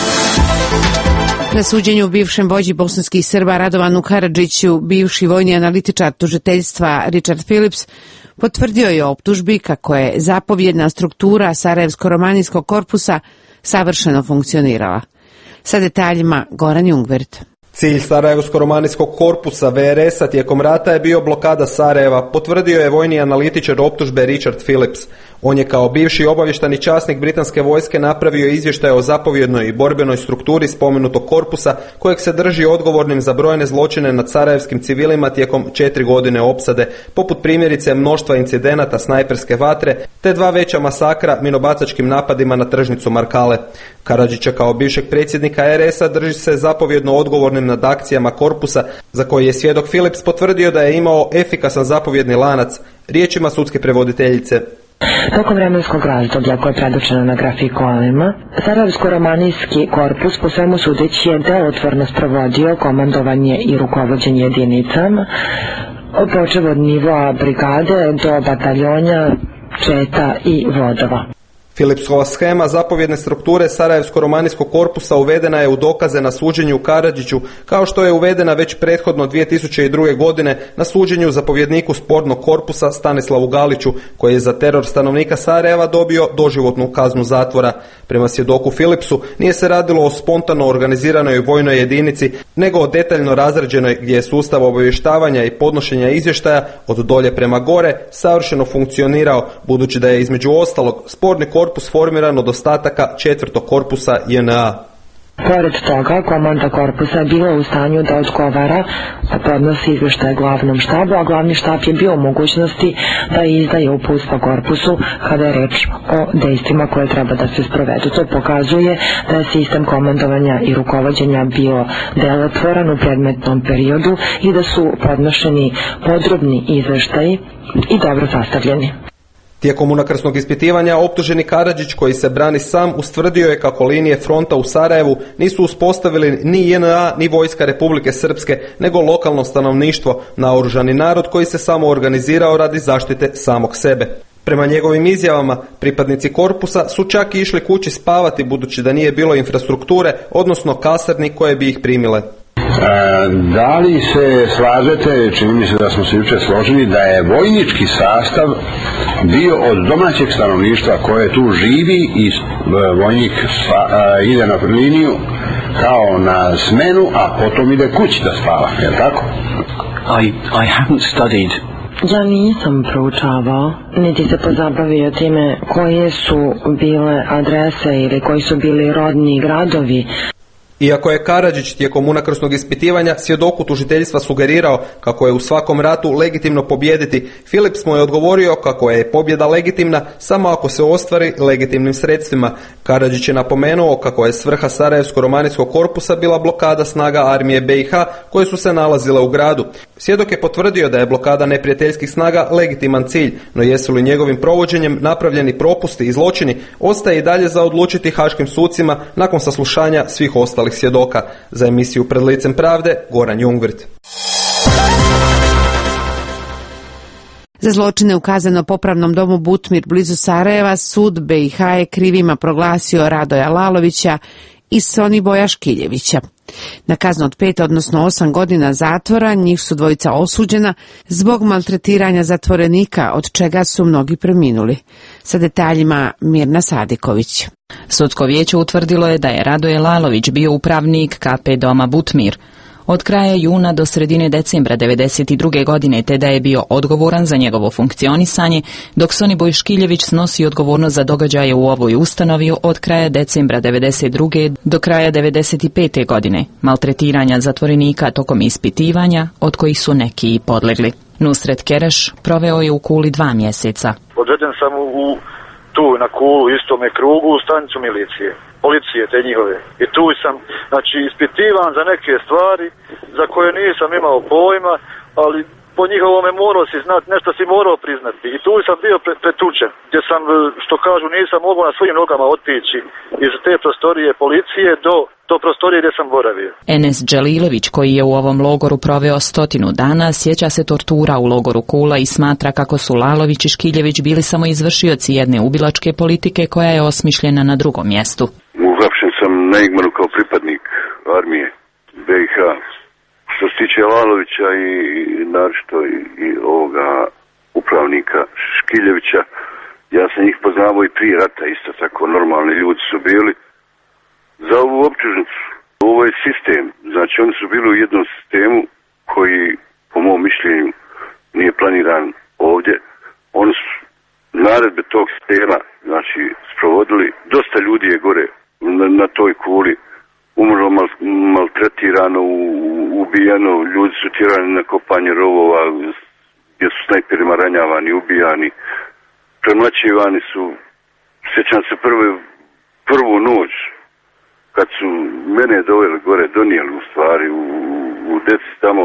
Na suđenju bivšem vođi bosanskih Srba Radovanu Karadžiću, bivši vojni analitičar tužiteljstva Richard Phillips potvrdio je optužbi kako je zapovjedna struktura Sarajevsko-romanijskog korpusa savršeno funkcionirala. Sa detaljima Goran Jungvert. Cilj Sarajevsko-romanijskog korpusa V R S-a tijekom rata je bio blokada Sarajeva, potvrdio je vojni analitičar optužbe Richard Phillips. On je kao bivši obavještajni časnik britanske vojske napravio izvještaj o zapovjednoj i borbenoj strukturi spomenutog korpusa, kojeg se drži odgovornim za brojne zločine nad sarajevskim civilima tijekom četiri godine opsade, poput primjerice mnoštva incidenata snajperske vatre, te dva veća masakra minobacačkim napadima na tržnicu Markale. Karadžića kao bivšeg predsjednika R S-a drži se zapovjedno odgovornim nad akcijama korpusa, za koji je svjedok Phillips potvrdio da je imao efikasan zapovjedni lanac, riječima sudske prevoditeljice. Tokom vremenskog razdoblja koje je predočeno na grafikonima, Sarajevsko-romanijski korpus po svemu sudeći je delotvorno sprovodio komandovanje i rukovođenje jedinicama, počev od nivoa brigade do bataljonja, četa i vodova. Philipsova shema zapovjedne strukture Sarajevsko-romanijskog korpusa uvedena je u dokaze na suđenju Karadžiću, kao što je uvedena već prethodno dvije tisuće druge. godine na suđenju zapovjedniku spornog korpusa Stanislavu Galiću, koji je za teror stanovnika Sarajeva dobio doživotnu kaznu zatvora. Prema svjedoku Philipsu nije se radilo o spontano organiziranoj vojnoj jedinici, nego o detaljno razrađenoj gdje je sustav obavještavanja i podnošenja izvještaja od dolje prema gore savršeno funkcionirao, budući da je između ostalog sporni korpus korpus formiran od ostataka četvrtog korpusa J N A. Pored toga, komanda korpusa je bila u stanju da odgovara, da podnosi izvještaje glavnom štabu, a glavni štab je bio u mogućnosti da izdaje uputstva korpusu kada je reč o dejstvima koje treba da se sprovedu. To pokazuje da je sistem komandovanja i rukovođenja bio delotvoran u predmetnom periodu i da su podnošeni podrobni izvještaji i dobro sastavljeni. Tijekom unakrsnog ispitivanja optuženi Karadžić, koji se brani sam, ustvrdio je kako linije fronta u Sarajevu nisu uspostavili ni J N A ni vojska Republike Srpske, nego lokalno stanovništvo, naoružani narod koji se samo organizirao radi zaštite samog sebe. Prema njegovim izjavama, pripadnici korpusa su čak i išli kući spavati budući da nije bilo infrastrukture, odnosno kasarni koje bi ih primile. Da li se slažete, čini mi se da smo se jučer složili, da je vojnički sastav bio od domaćeg stanovništva koje tu živi i vojnik ide na liniju kao na smenu, a potom ide kući da spava, je li tako? I, I haven't studied. Ja nisam proučavao, niti se pozabavio time koje su bile adrese ili koji su bili rodni gradovi. Iako je Karadžić tijekom unakrsnog ispitivanja svjedoku tužiteljstva sugerirao kako je u svakom ratu legitimno pobijediti, Philips mu je odgovorio kako je pobjeda legitimna samo ako se ostvari legitimnim sredstvima. Karadžić je napomenuo kako je svrha Sarajevsko-romanijskog korpusa bila blokada snaga armije be i ha koje su se nalazile u gradu. Svjedok je potvrdio da je blokada neprijateljskih snaga legitiman cilj, no jesu li njegovim provođenjem napravljeni propusti i zločini, ostaje i dalje za odlučiti haškim sucima nakon saslušanja svih ostalih svjedoka. Za emisiju Pred licem pravde, Goran Jungwirth. Za zločine u kazneno-popravnom domu Butmir blizu Sarajeva sud be i ha je krivima proglasio Radoja Lalovića i Soniboja Škiljevića. Na kaznu od pet, odnosno osam godina zatvora, njih su dvojica osuđena zbog maltretiranja zatvorenika, od čega su mnogi preminuli. Sa detaljima Mirna Sadiković. Sudsko vijeće utvrdilo je da je Radoje Lalović bio upravnik ka pe doma Butmir od kraja juna do sredine decembra devedeset druge godine, te da je bio odgovoran za njegovo funkcionisanje, dok Soniboj Škiljević snosi odgovornost za događaje u ovoj ustanovi od kraja decembra devedeset druge do kraja devedeset pete godine, maltretiranja zatvorenika tokom ispitivanja, od kojih su neki i podlegli. Nusret Kereš proveo je u Kuli dva mjeseca. Odveden sam u tu na Kulu, istome krugu, u stanicu milicije, policije te njihove. I tu sam, znači, ispitivan za neke stvari za koje nisam imao pojma, ali po njihovome morao si znati, nešto si morao priznati. I tu sam bio pretučen, gdje sam, što kažu, nisam mogao na svojim nogama otići iz te prostorije policije do, do prostorije gdje sam boravio. Enes Dželilović, koji je u ovom logoru proveo stotinu dana, sjeća se tortura u logoru Kula i smatra kako su Lalović i Škiljević bili samo izvršioci jedne ubilačke politike koja je osmišljena na drugom mjestu. Uhapšen sam na Igmaru kao pripadnik armije be i ha. Što se tiče Lalovića i naročito i, i ovoga upravnika Škiljevića, ja sam ih poznavao i prije rata, isto tako normalni ljudi su bili. Za ovu optužnicu, ovo je sistem, znači oni su bili u jednom sistemu koji, po mom mišljenju, nije planiran ovdje. Oni su naredbe tog sistema, znači, sprovodili, dosta ljudi je gore na, na toj Kuli, umrlo, mal, maltretirano, ubijeno, ljudi su tjerani na kopanje rovova, gdje su snajperima ranjavani, ubijani, premlaćivani su, sjećam se prve, prvu noć, kad su mene doveli gore, donijeli u stvari, u, u deci tamo,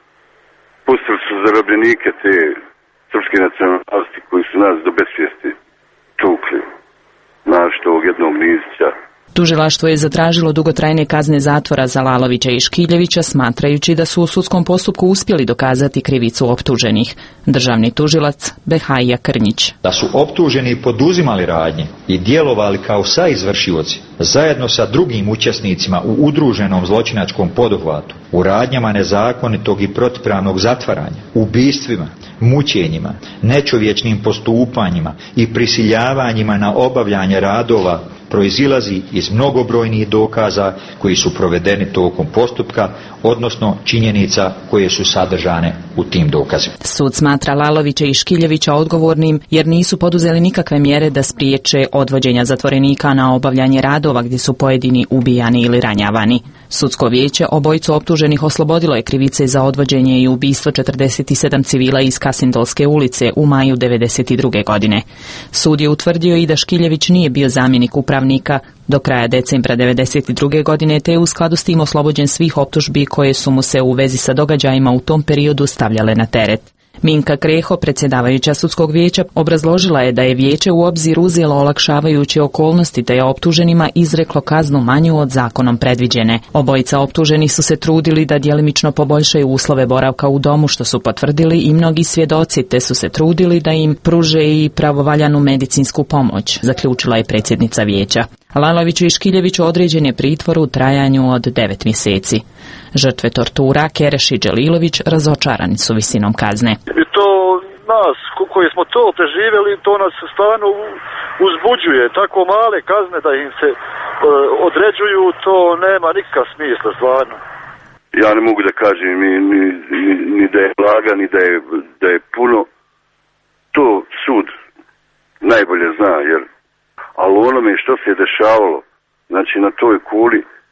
pustili su zarobljenike te srpske nacionalnosti koji su nas do besvijesti tukli, našto ovog jednog Nizića. Tužilaštvo je zatražilo dugotrajne kazne zatvora za Lalovića i Škiljevića, smatrajući da su u sudskom postupku uspjeli dokazati krivicu optuženih. Državni tužilac Behajja Krnjić. Da su optuženi poduzimali radnje i djelovali kao saizvršioci zajedno sa drugim učesnicima u udruženom zločinačkom poduhvatu, u radnjama nezakonitog i protupravnog zatvaranja, ubistvima, mučenjima, nečovječnim postupanjima i prisiljavanjima na obavljanje radova, proizilazi iz mnogobrojnih dokaza koji su provedeni tokom postupka, odnosno činjenica koje su sadržane u tim dokazima. Sud smatra Lalovića i Škiljevića odgovornim jer nisu poduzeli nikakve mjere da spriječe odvođenja zatvorenika na obavljanje radova gdje su pojedini ubijani ili ranjavani. Sudsko vijeće obojicu optuženih oslobodilo je krivice za odvođenje i ubistvo četrdeset sedam civila iz Kasindolske ulice u maju devedeset druge godine. Sud je utvrdio i da Škiljević nije bio zamjenik upravnika do kraja decembra devedeset druge godine, te je u skladu s tim oslobođen svih optužbi koje su mu se u vezi sa događajima u tom periodu stavljale na teret. Minka Kreho, predsjedavajuća sudskog vijeća, obrazložila je da je vijeće u obzir uzelo olakšavajuće okolnosti te je optuženima izreklo kaznu manju od zakonom predviđene. Obojica optuženih su se trudili da djelimično poboljšaju uslove boravka u domu, što su potvrdili i mnogi svjedoci, te su se trudili da im pruže i pravovaljanu medicinsku pomoć, zaključila je predsjednica vijeća. Laloviću i Škiljeviću određen je pritvor u trajanju od devet mjeseci. Žrtve tortura, Kereš i Dželilović, razočarani su visinom kazne. I to nas koji smo to preživjeli, to nas stvarno uzbuđuje. Tako male kazne da im se uh, određuju, to nema nikakav smisla stvarno. Ja ne mogu da kažem ni, ni, ni, ni da je blaga, ni da je, da je puno. To sud najbolje zna, jer ali onome što se je dešavalo, znači na toj Kuli,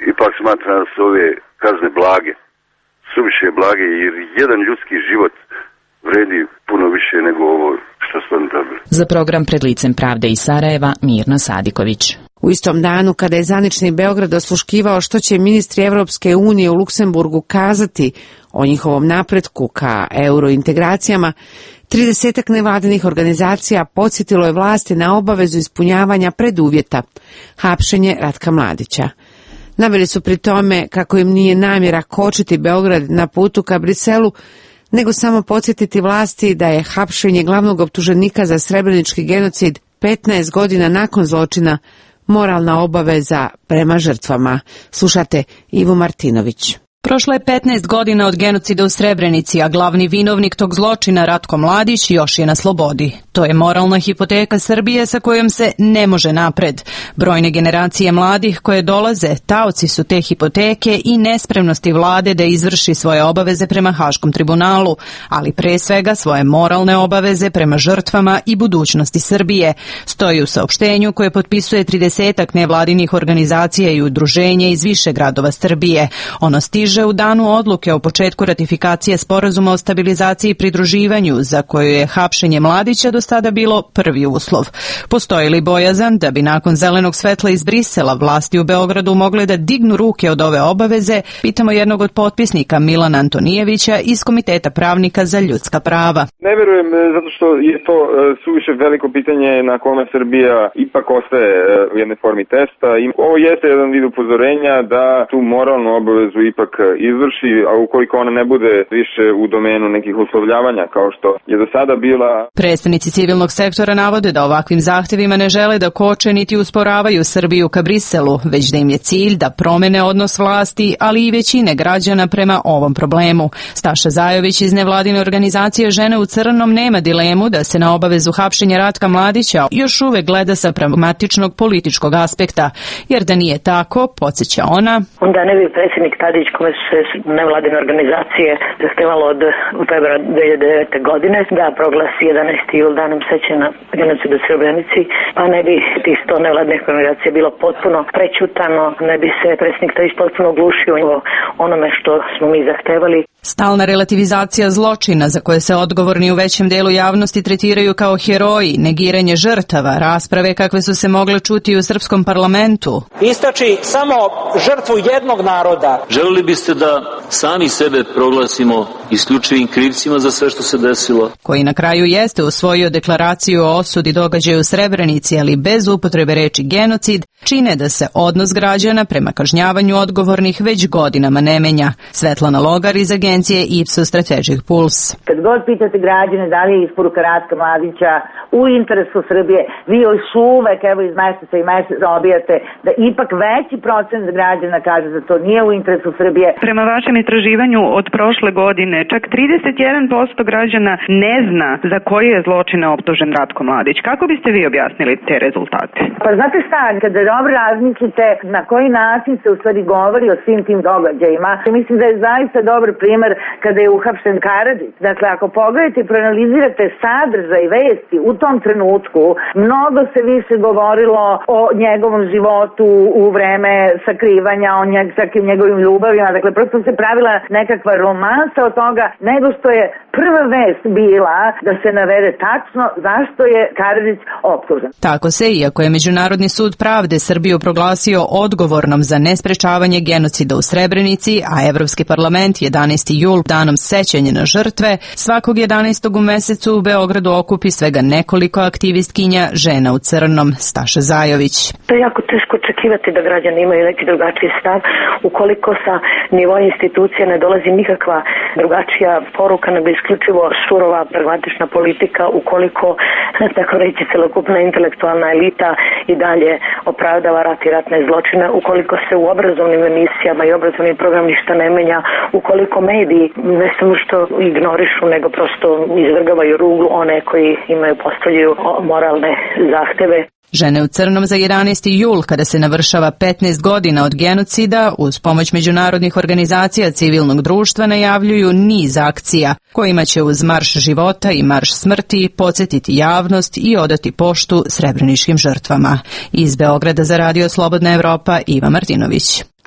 ipak smatram da su ove kazne blage, suviše blage, jer jedan ljudski život vredi puno više nego ovo što su oni dobili. Za program Pred licem pravde iz Sarajeva, Mirna Sadiković. U istom danu, kada je zvanični Beograd osluškivao što će ministri Evropske unije u Luksemburgu kazati o njihovom napretku ka eurointegracijama, tridesetak nevladinih organizacija podsjetilo je vlasti na obavezu ispunjavanja preduvjeta, hapšenje Ratka Mladića. Naveli su pri tome kako im nije namjera kočiti Beograd na putu ka Briselu, nego samo podsjetiti vlasti da je hapšenje glavnog optuženika za srebrenički genocid petnaest godina nakon zločina moralna obaveza prema žrtvama. Slušate Ivu Martinović. Prošlo je petnaest godina od genocida u Srebrenici, a glavni vinovnik tog zločina, Ratko Mladić, još je na slobodi. To je moralna hipoteka Srbije sa kojom se ne može napred. Brojne generacije mladih koje dolaze, taoci su te hipoteke i nespremnosti vlade da izvrši svoje obaveze prema Haškom tribunalu, ali pre svega svoje moralne obaveze prema žrtvama i budućnosti Srbije. Stoji u saopštenju koje potpisuje tridesetak nevladinih organizacija i udruženja iz više gradova Srbije. Ono stiže u danu odluke o početku ratifikacije sporazuma o stabilizaciji i pridruživanju, za koju je hapšenje Mladića do sada bilo prvi uslov. Postoji li bojazan da bi nakon zelenog svetla iz Brisela vlasti u Beogradu mogle da dignu ruke od ove obaveze, pitamo jednog od potpisnika Milana Antonijevića iz Komiteta pravnika za ljudska prava. Ne verujem, zato što je to suviše veliko pitanje na kome Srbija ipak ostaje u jednoj formi testa. I ovo jeste jedan vid upozorenja da tu moralnu obavezu ipak izvrši, a ukoliko ona ne bude više u domenu nekih uslovljavanja kao što je do sada bila. Predstavnici civilnog sektora navode da ovakvim zahtevima ne žele da koče niti usporavaju Srbiju ka Briselu, već da im je cilj da promene odnos vlasti, ali i većine građana prema ovom problemu. Staša Zajović iz nevladine organizacije Žene u crnom nema dilemu da se na obavezu hapšenja Ratka Mladića još uvek gleda sa pragmatičnog političkog aspekta, jer da nije tako, podsjeća ona, onda ne bi predsjednik Tadić, kome su se nevladine organizacije zahtevalo od februara dve hiljade devete. godine da proglasi jedanaesti jul danom sećanja na genocid u Srebrenici, pa ne bi tih sto nevladinih organizacija bilo potpuno prećutano, ne bi se predsjednik Tadić potpuno oglušio o onome što smo mi zahtevali. Stalna relativizacija zločina za koje se odgovorni u većem delu javnosti tretiraju kao heroji, negiranje žrtava, rasprave kakve su se mogle čuti u srpskom parlamentu. Istači samo žrtvu jednog naroda. Želili biste da sami sebe proglasimo isključivim krivcima za sve što se desilo? Koji na kraju jeste usvojio deklaraciju o osudi događaja u Srebrenici, ali bez upotrebe reči genocid, čine da se odnos građana prema kažnjavanju odgovornih već godinama ne menja. Svetlana Logar iz agencije Ipsos Strategic Pulse. Kad god pitate građane da li je isporuka Ratka Mladića u interesu Srbije, vi još uvek, evo iz meseca i meseca dobijate da ipak veći procent građana kaže da to nije u interesu Srbije. Prema vašem istraživanju od prošle godine, čak trideset jedan posto građana ne zna za koji je zločine optužen Ratko Mladić. Kako biste vi objasnili te rezultate? Pa znate šta, kada dobro razmislite na koji način se u stvari govori o svim tim događajima, mislim da je zaista dobar primer kada je uhapšen Karadžić. Dakle, ako pogledate i proanalizirate sadržaj vesti u tom trenutku, mnogo se više govorilo o njegovom životu u vreme sakrivanja, o njeg, njegovim ljubavima, dakle, prosto se pravila nekakva romansa od toga, nego što je prva vest bila da se navede tačno zašto je Karadžić optužen. Tako se, iako je Međunarodni sud pravde Srbiju proglasio odgovornom za nesprečavanje genocida u Srebrenici, a Evropski parlament jedanaesti jul danom sećanja na žrtve, svakog jedanaestog u mesecu u Beogradu okupi svega nekoliko aktivistkinja Žena u crnom. Staša Zajović. To je jako teško očekivati da građani imaju neki drugačiji stav ukoliko sa nivoa institucija ne dolazi nikakva drugačija poruka, nego isključivo surova pragmatična politika, ukoliko, tako reći, celokupna intelektualna elita i dalje opravdava rat i ratne zločine, ukoliko se u obrazovnim emisijama i obrazovnim program ništa ne menja, ukoliko mediji ne samo što ignorišu, nego prosto izvrgavaju ruglu one koji imaju postavljaju moralne zahteve. Žene u crnom za jedanaesti jul, kada se navršava petnaest godina od genocida, uz pomoć međunarodnih organizacija civilnog društva najavljuju niz akcija, kojima će uz marš života i marš smrti podsjetiti javnost i odati poštu srebreničkim žrtvama. Iz Beograda za Radio Slobodna Evropa, Iva Martinović.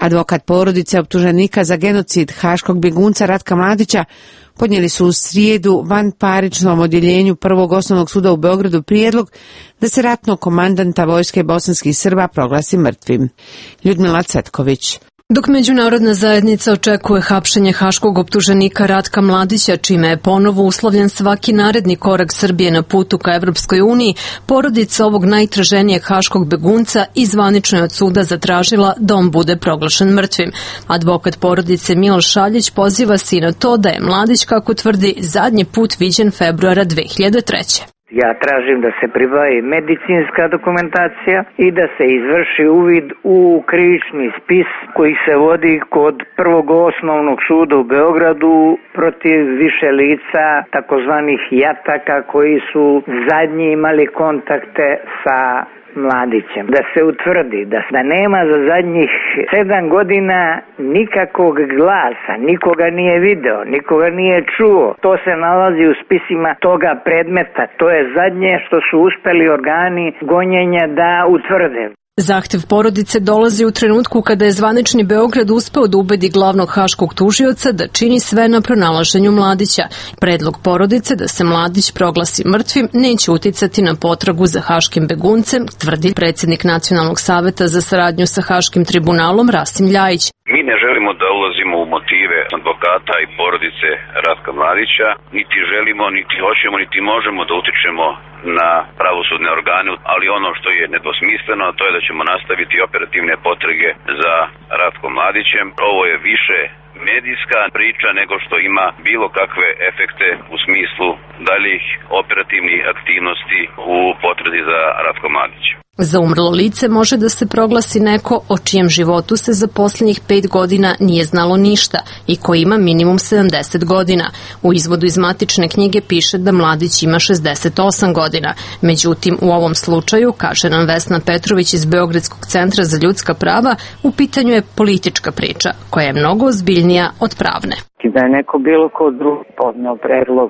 Advokat porodice optuženika za genocid haškog bjegunca Ratka Mladića podnijeli su u srijedu vanparničnom odjeljenju Prvog osnovnog suda u Beogradu prijedlog da se ratnog komandanta vojske bosanskih Srba proglasi mrtvim. Ljudmila Cvetković. Dok međunarodna zajednica očekuje hapšenje haškog optuženika Ratka Mladića, čime je ponovo uslovljen svaki naredni korak Srbije na putu ka Evropskoj uniji, porodica ovog najtraženijeg haškog begunca i zvanično je od suda zatražila da on bude proglašen mrtvim. Advokat porodice Miloš Šaljić poziva se i na to da je Mladić, kako tvrdi, zadnji put viđen februara dve hiljade treće. Ja tražim da se pribavi medicinska dokumentacija i da se izvrši uvid u krivični spis koji se vodi kod Prvog osnovnog suda u Beogradu protiv više lica, takozvanih jataka, koji su zadnji imali kontakte sa Mladićem. Da se utvrdi da, da nema za zadnjih sedam godina nikakvog glasa, nikoga nije video, nikoga nije čuo. To se nalazi u spisima toga predmeta. To je zadnje što su uspeli organi gonjenja da utvrde. Zahtev porodice dolazi u trenutku kada je zvanični Beograd uspeo da ubedi glavnog haškog tužioca da čini sve na pronalaženju Mladića. Predlog porodice da se Mladić proglasi mrtvim neće uticati na potragu za haškim beguncem, tvrdi predsjednik Nacionalnog saveta za saradnju sa Haškim tribunalom Rasim Ljajić. Mi ne želimo da ulazimo u motive advokata i porodice Ratka Mladića, niti želimo, niti hoćemo, niti možemo da utičemo na pravosudne organe, ali ono što je nedvosmisleno, to je da ćemo nastaviti operativne potrage za Ratkom Mladićem. Ovo je više medijska priča nego što ima bilo kakve efekte u smislu daljih operativnih aktivnosti u potrazi za Ratkom Mladićem. Za umrlo lice može da se proglasi neko o čijem životu se za posljednjih pet godina nije znalo ništa i koji ima minimum sedamdeset godina. U izvodu iz matične knjige piše da Mladić ima šezdeset osam godina. Međutim, u ovom slučaju, kaže nam Vesna Petrović iz Beogradskog centra za ljudska prava, u pitanju je politička priča, koja je mnogo ozbiljnija od pravne. Da je neko bilo ko drugi podneo predlog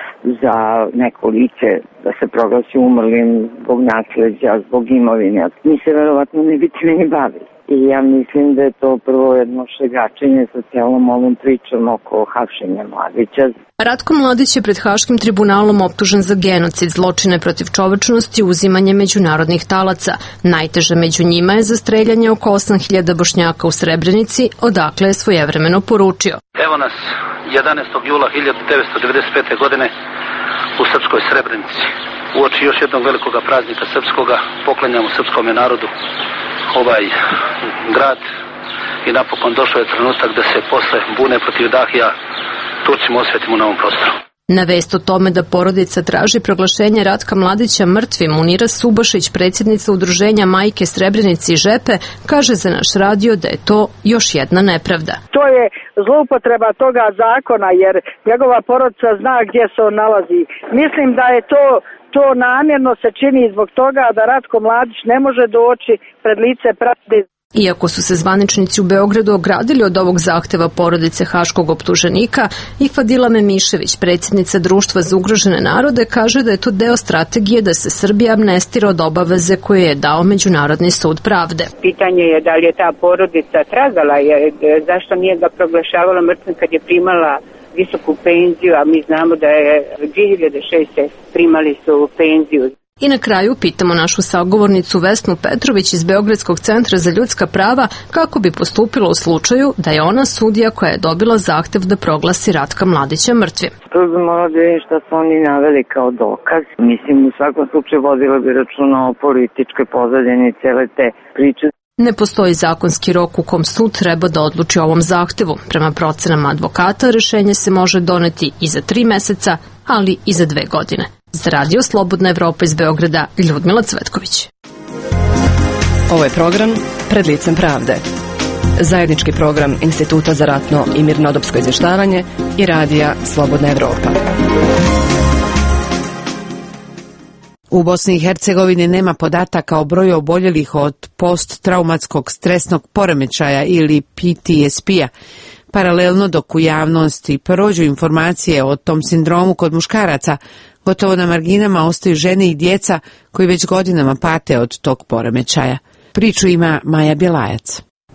za neko lice da se proglasi umrlim zbog nasljeđa, zbog imovine, mi se verovatno ne bi time ni bavili. I ja mislim da je to prvo jedno šegačenje sa cijelom ovom pričom oko hapšenja Mladića. Ratko Mladić je pred Haškim tribunalom optužen za genocid, zločine protiv čovečnosti, uzimanje međunarodnih talaca. Najteže među njima je zastreljanje oko osam hiljada Bošnjaka u Srebrenici, odakle je svojevremeno poručio. Evo nas jedanaestog jula hiljadu devetsto devedeset pete. godine u srpskoj Srebrenici. Uoči još jednog velikoga praznika srpskoga poklanjamo srpskome narodu ovaj grad i napokon došao je trenutak da se posle bune protiv Dahija Turcima osvetimo na ovom prostoru. Na vest o tome da porodica traži proglašenje Ratka Mladića mrtvim, Munira Subašić, predsjednica udruženja Majke Srebrenici i Žepe, kaže za naš radio da je to još jedna nepravda. To je zloupotreba toga zakona jer njegova porodica zna gdje se on nalazi. Mislim da je to To namjerno se čini zbog toga da Ratko Mladić ne može doći pred lice pravde. Iako su se zvaničnici u Beogradu ogradili od ovog zahteva porodice haškog optuženika, i Fadila Memišević, predsjednica Društva za ugrožene narode, kaže da je to deo strategije da se Srbija amnestira od obaveze koje je dao Međunarodni sud pravde. Pitanje je da li je ta porodica tragala, je, zašto nije ga proglašavala mrtvim kad je primala visoku penziju, a mi znamo da je dvije hiljade šeste. primali su penziju. I na kraju pitamo našu sagovornicu Vesnu Petrović iz Beogradskog centra za ljudska prava kako bi postupila u slučaju da je ona sudija koja je dobila zahtev da proglasi Ratka Mladića mrtvim. To bi moralo da je što su oni naveli kao dokaz. Mislim, u svakom slučaju vodila bi računa o političkoj pozadini cele te priče. Ne postoji zakonski rok u kom sud treba da odluči o ovom zahtevu. Prema procenama advokata, rešenje se može doneti i za tri meseca, ali i za dve godine. Za Radio Slobodna Evropa iz Beograda, Ljudmila Cvetković. Ovo je program Pred licem pravde. Zajednički program Instituta za ratno i mirnodopsko izvještavanje i Radija Slobodna Evropa. U Bosni i Hercegovini nema podataka o broju oboljelih od posttraumatskog stresnog poremećaja ili P T S P-a. Paralelno, dok u javnosti prođu informacije o tom sindromu kod muškaraca, gotovo na marginama ostaju žene i djeca koji već godinama pate od tog poremećaja. Priču ima Maja Bjelajac.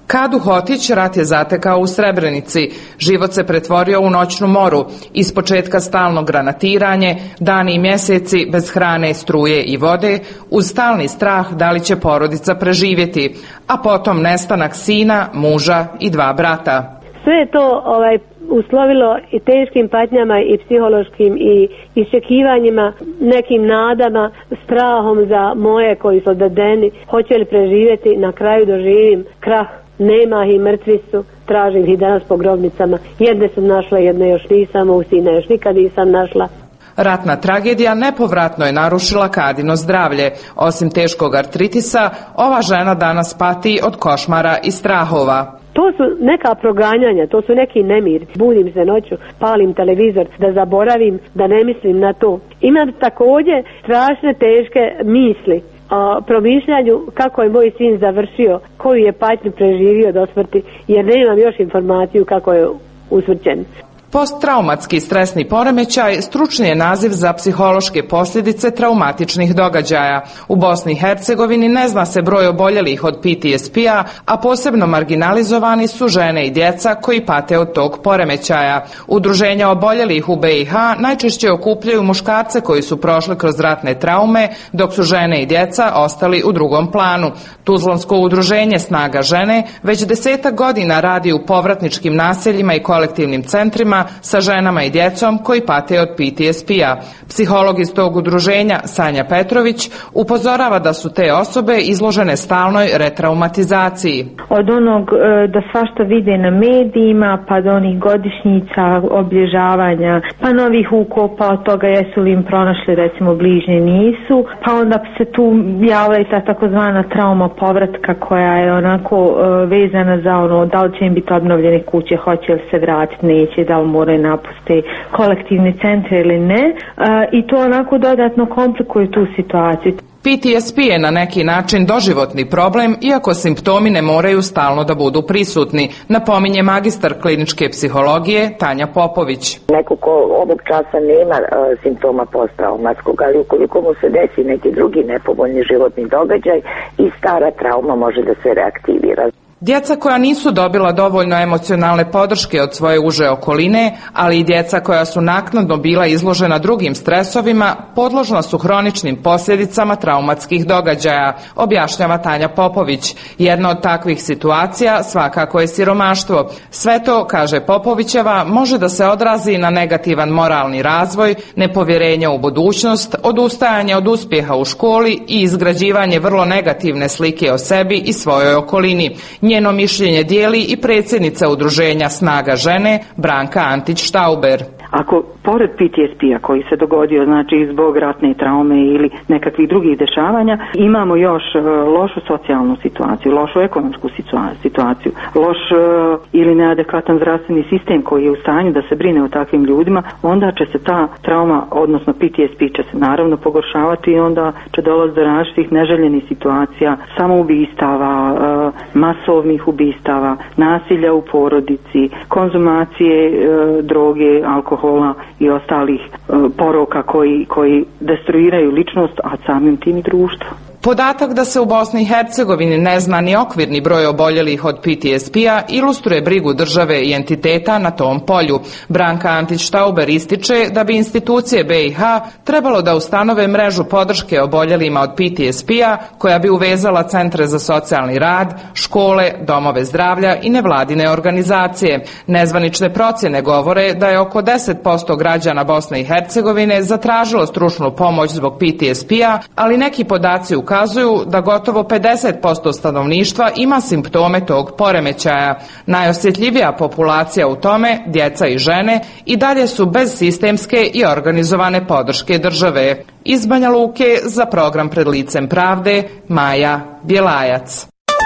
Kadu Hotić rat je zatekao u Srebrenici. Život se pretvorio u noćnu moru. Ispočetka stalno granatiranje, dani i mjeseci bez hrane, struje i vode, uz stalni strah da li će porodica preživjeti, a potom nestanak sina, muža i dva brata. Sve je to ovaj, uslovilo i teškim patnjama i psihološkim i iščekivanjima, nekim nadama, strahom za moje koji su odvedeni, hoće li preživjeti, na kraju doživim krah. Nema ih, mrtvi su, tražim ih danas po grobnicama. Jedne sam našla, jedne još nisam, u sina još nikad nisam našla. Ratna tragedija nepovratno je narušila Kadino zdravlje. Osim teškog artritisa, ova žena danas pati od košmara i strahova. To su neka proganjanja, to su neki nemir. Budim se noću, palim televizor da zaboravim, da ne mislim na to. Imam također strašne teške misli o promišljanju kako je moj sin završio, koju je patnju preživio do smrti, jer nemam još informaciju kako je usmrćen. Posttraumatski stresni poremećaj stručni je naziv za psihološke posljedice traumatičnih događaja. U Bosni i Hercegovini ne zna se broj oboljelih od P T S P-a, a posebno marginalizovani su žene i djeca koji pate od tog poremećaja. Udruženja oboljelih u B i H najčešće okupljaju muškarce koji su prošli kroz ratne traume, dok su žene i djeca ostali u drugom planu. Tuzlansko udruženje Snaga žene već desetak godina radi u povratničkim naseljima i kolektivnim centrima sa ženama i djecom koji pate od P T S P-a. Psiholog iz tog udruženja Sanja Petrović upozorava da su te osobe izložene stalnoj retraumatizaciji. Od onog da svašta vide na medijima, pa do onih godišnjica, obilježavanja, pa novih ukopa, od toga jesu li im pronašli recimo bližnje, nisu, pa onda se tu javlja i ta takozvana trauma povratka koja je onako vezana za ono da li će im biti obnovljene kuće, hoće li se vratiti, neće, da li moraju napustiti kolektivne centre ili ne, i to onako dodatno komplikuje tu situaciju. P T S P je na neki način doživotni problem, iako simptomi ne moraju stalno da budu prisutni, napominje magistar kliničke psihologije Tanja Popović. Neko ko ovog časa nema uh, simptoma posttraumatskog, ali ukoliko mu se desi neki drugi nepovoljni životni događaj, i stara trauma može da se reaktivira. Djeca koja nisu dobila dovoljno emocionalne podrške od svoje uže okoline, ali i djeca koja su naknadno bila izložena drugim stresovima, podložna su hroničnim posljedicama traumatskih događaja, objašnjava Tanja Popović. Jedna od takvih situacija svakako je siromaštvo. Sve to, kaže Popovićeva, može da se odrazi na negativan moralni razvoj, nepovjerenje u budućnost, odustajanje od uspjeha u školi i izgrađivanje vrlo negativne slike o sebi i svojoj okolini. Njeno mišljenje dijeli i predsjednica udruženja Snaga žene Branka Antić-Štauber. Ako pored P T S P-a koji se dogodio znači zbog ratne traume ili nekakvih drugih dešavanja, imamo još uh, lošu socijalnu situaciju, lošu ekonomsku situaciju, loš uh, ili neadekvatan zdravstveni sistem koji je u stanju da se brine o takvim ljudima, onda će se ta trauma, odnosno P T S P će se naravno pogoršavati i onda će dolaziti do različitih neželjenih situacija, samoubistava, uh, masovnih ubistava, nasilja u porodici, konzumacije uh, droge, alkohola i ostalih uh, poroka koji, koji destruiraju ličnost, a samim tim i društvo. Podatak da se u Bosni i Hercegovini ne zna ni okvirni broj oboljelih od P T S P-a ilustruje brigu države i entiteta na tom polju. Branka Antić-Štauber ističe da bi institucije B i H trebalo da ustanove mrežu podrške oboljelima od P T S P-a koja bi uvezala centre za socijalni rad, škole, domove zdravlja i nevladine organizacije. Nezvanične procjene govore da je oko deset posto građana Bosne i Hercegovine zatražilo stručnu pomoć zbog P T S P-a, ali neki podaci u ukazuju da gotovo pedeset posto stanovništva ima simptome tog poremećaja. Najosjetljivija populacija u tome, djeca i žene, i dalje su bez sistemske i organizovane podrške države. Iz Banja Luke za program Pred licem pravde, Maja Bjelajac.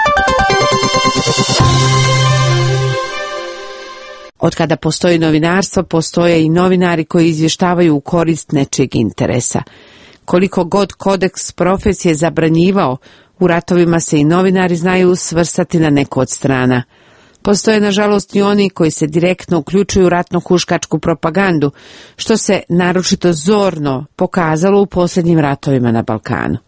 Od kada postoji novinarstvo, postoje i novinari koji izvještavaju u korist nečijeg interesa. Koliko god kodeks profesije zabranjivao, u ratovima se i novinari znaju svrstati na neku od strana. Postoje nažalost i oni koji se direktno uključuju u ratno-huškačku propagandu, što se naročito zorno pokazalo u posljednjim ratovima na Balkanu.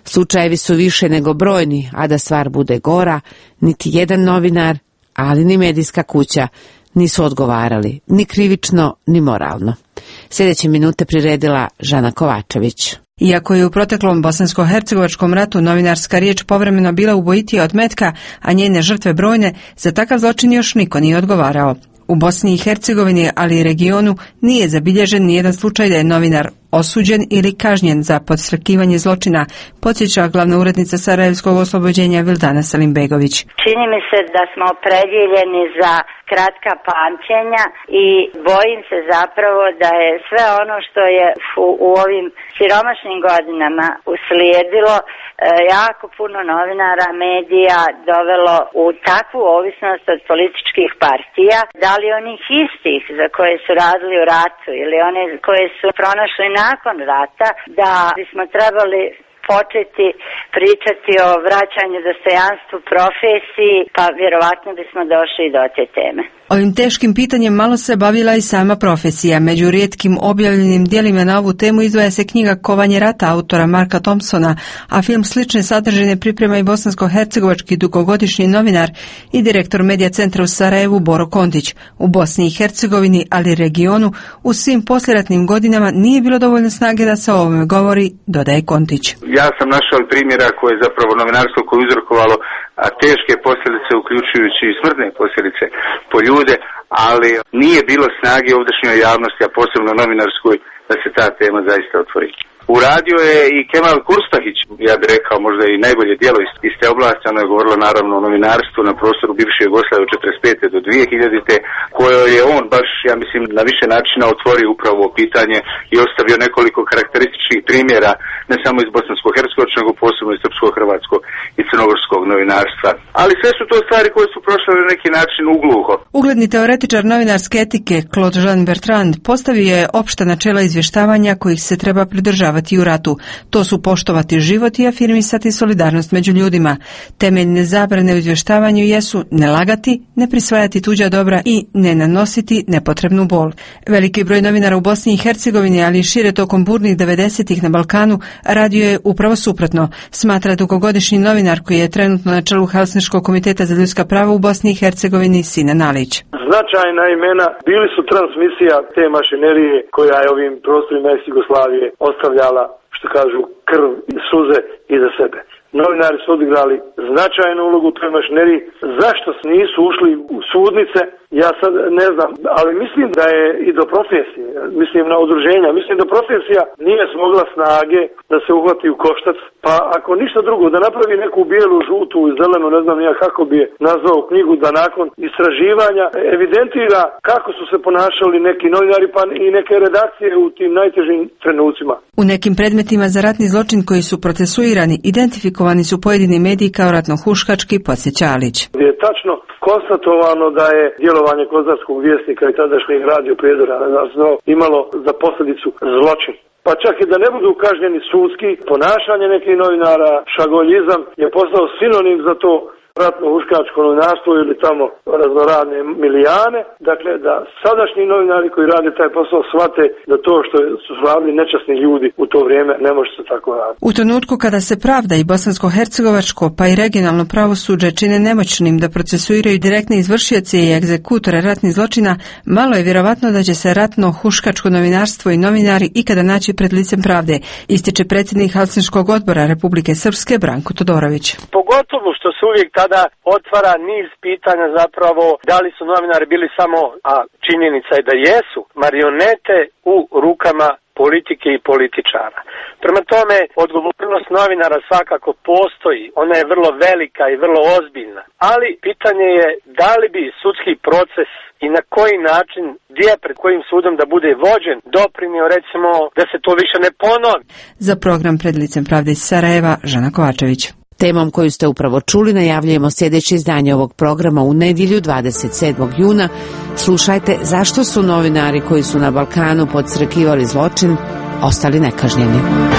Slučajevi su više nego brojni, a da stvar bude gora, niti jedan novinar, ali ni medijska kuća nisu odgovarali, ni krivično, ni moralno. Sljedeće minute priredila Žana Kovačević. Iako je u proteklom bosansko-hercegovačkom ratu novinarska riječ povremeno bila ubojitija od metka, a njene žrtve brojne, za takav zločin još niko nije odgovarao. U Bosni i Hercegovini, ali i regionu, nije zabilježen nijedan slučaj da je novinar osuđen ili kažnjen za podstrekivanje zločina, podsjeća glavna urednica Sarajevskog oslobođenja Vildana Salimbegović. Čini mi se da smo opredjeljeni za kratka pamćenja i bojim se zapravo da je sve ono što je u, u ovim siromašnim godinama uslijedilo e, jako puno novinara, medija dovelo u takvu ovisnost od političkih partija, da li onih istih za koje su radili u ratu ili one koje su pronašli nakon rata, da bismo trebali početi pričati o vraćanju dostojanstvu profesiji, pa vjerovatno bismo došli i do te teme. Ovim teškim pitanjem malo se bavila i sama profesija. Među rijetkim objavljenim dijelima na ovu temu izdvaja se knjiga Kovanje rata autora Marka Thompsona, a film slične sadržine priprema i bosansko-hercegovački dugogodišnji novinar i direktor medija centra u Sarajevu Boro Kontić. U Bosni i Hercegovini, ali i regionu, u svim posljeratnim godinama nije bilo dovoljno snage da se o ovome govori, dodaje Kontić. Ja sam našao primjera koje je zapravo novinarstvo koje je uzrokovalo a teške posljedice, uključujući i smrtne posljedice po ljude, ali nije bilo snage u ovdašnjoj javnosti, a posebno novinarskoj, da se ta tema zaista otvori. Uradio je i Kemal Kurstahić, ja bih rekao možda i najbolje djelo iz te oblasti. Ono je govorilo naravno o novinarstvu na prostoru bivše Jugoslavije od četrdeset pete do dvije hiljadite. Koje je on baš, ja mislim, na više načina otvorio upravo ovo pitanje i ostavio nekoliko karakterističnih primjera, ne samo iz bosansko-hercegovačkog, nego posebno iz srpsko-hrvatskog i crnogorskog novinarstva. Ali sve su to stvari koje su prošle na neki način ugluho. Ugledni teoretičar novinarske etike Claude Jean Bertrand postavio je opšta načela izvještavanja kojih se treba pridržavati u ratu. To su poštovati život i afirmisati solidarnost među ljudima. Temeljne zabrane u izvještavanju jesu ne lagati, ne prisvajati tuđa dobra i ne nanositi nepotrebnu bol. Veliki broj novinara u Bosni i Hercegovini, ali i šire tokom burnih devedesetih na Balkanu, radio je upravo suprotno, smatra dugogodišnji novinar koji je trenutno na čelu Helsinškog komiteta za ljudska prava u Bosni i Hercegovini Sinan Alić. Značajna imena bili su transmisija te mašinerije koja je ovim prostorima iz Jugoslavije ostavljala, što kažu, krv i suze iza sebe. Novinari su odigrali značajnu ulogu u toj mašineriji. Zašto nisu ušli u sudnice, ja sad ne znam, ali mislim da je i do profesije, mislim na udruženja, mislim da profesija nije smogla snage da se uhvati u koštac, pa ako ništa drugo, da napravi neku bijelu, žutu i zelenu, ne znam ja kako bi je nazvao knjigu, da nakon istraživanja evidentira kako su se ponašali neki novinari pa i neke redakcije u tim najtežim trenucima. U nekim predmetima za ratni zločin koji su procesuirani, identifikovani su pojedini mediji kao ratno-huškački, podsjeća Alić. Je tačno konstatovano da je djelovanje Kozarskog vjesnika i tadašnjeg radio prijedora imalo za posljedicu zločin. Pa čak i da ne budu kažnjeni sudski, ponašanje nekih novinara, šagoljizam je postao sinonim za to ratno huškačko novinarstvo ili tamo raznoradne milijane. Dakle, da sadašnji novinari koji rade taj posao shvate da to što su radili nečasni ljudi u to vrijeme ne može se tako raditi. U trenutku kada se pravda i bosansko-hercegovačko pa i regionalno pravosuđe čine nemoćnim da procesuiraju direktne izvršioce i egzekutore ratnih zločina, malo je vjerovatno da će se ratno huškačko novinarstvo i novinari ikada naći pred licem pravde, ističe predsjednik Helsinškog odbora Republike Srpske Branko Todorović. Pogotovo što se uvijek tada otvara niz pitanja zapravo da li su novinari bili samo, a činjenica je da jesu, marionete u rukama politike i političara. Prema tome, odgovornost novinara svakako postoji, ona je vrlo velika i vrlo ozbiljna, ali pitanje je da li bi sudski proces i na koji način, gdje pred kojim sudom da bude vođen, doprinio recimo da se to više ne ponovi. Za program Pred licem pravde iz Sarajeva, Žana Kovačević. Temom koju ste upravo čuli najavljujemo sljedeće izdanje ovog programa u nedjelju dvadeset sedmog juna. Slušajte zašto su novinari koji su na Balkanu podstrekivali zločin ostali nekažnjeni.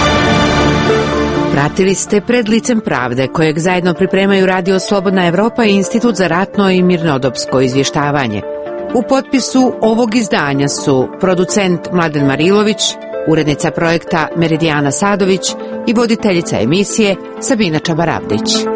Pratili ste Pred licem pravde kojeg zajedno pripremaju Radio Slobodna Evropa i Institut za ratno i mirnodopsko izvještavanje. U potpisu ovog izdanja su producent Mladen Marilović, urednica projekta Meridijana Sadović i voditeljica emisije Sabina Čabaravdić.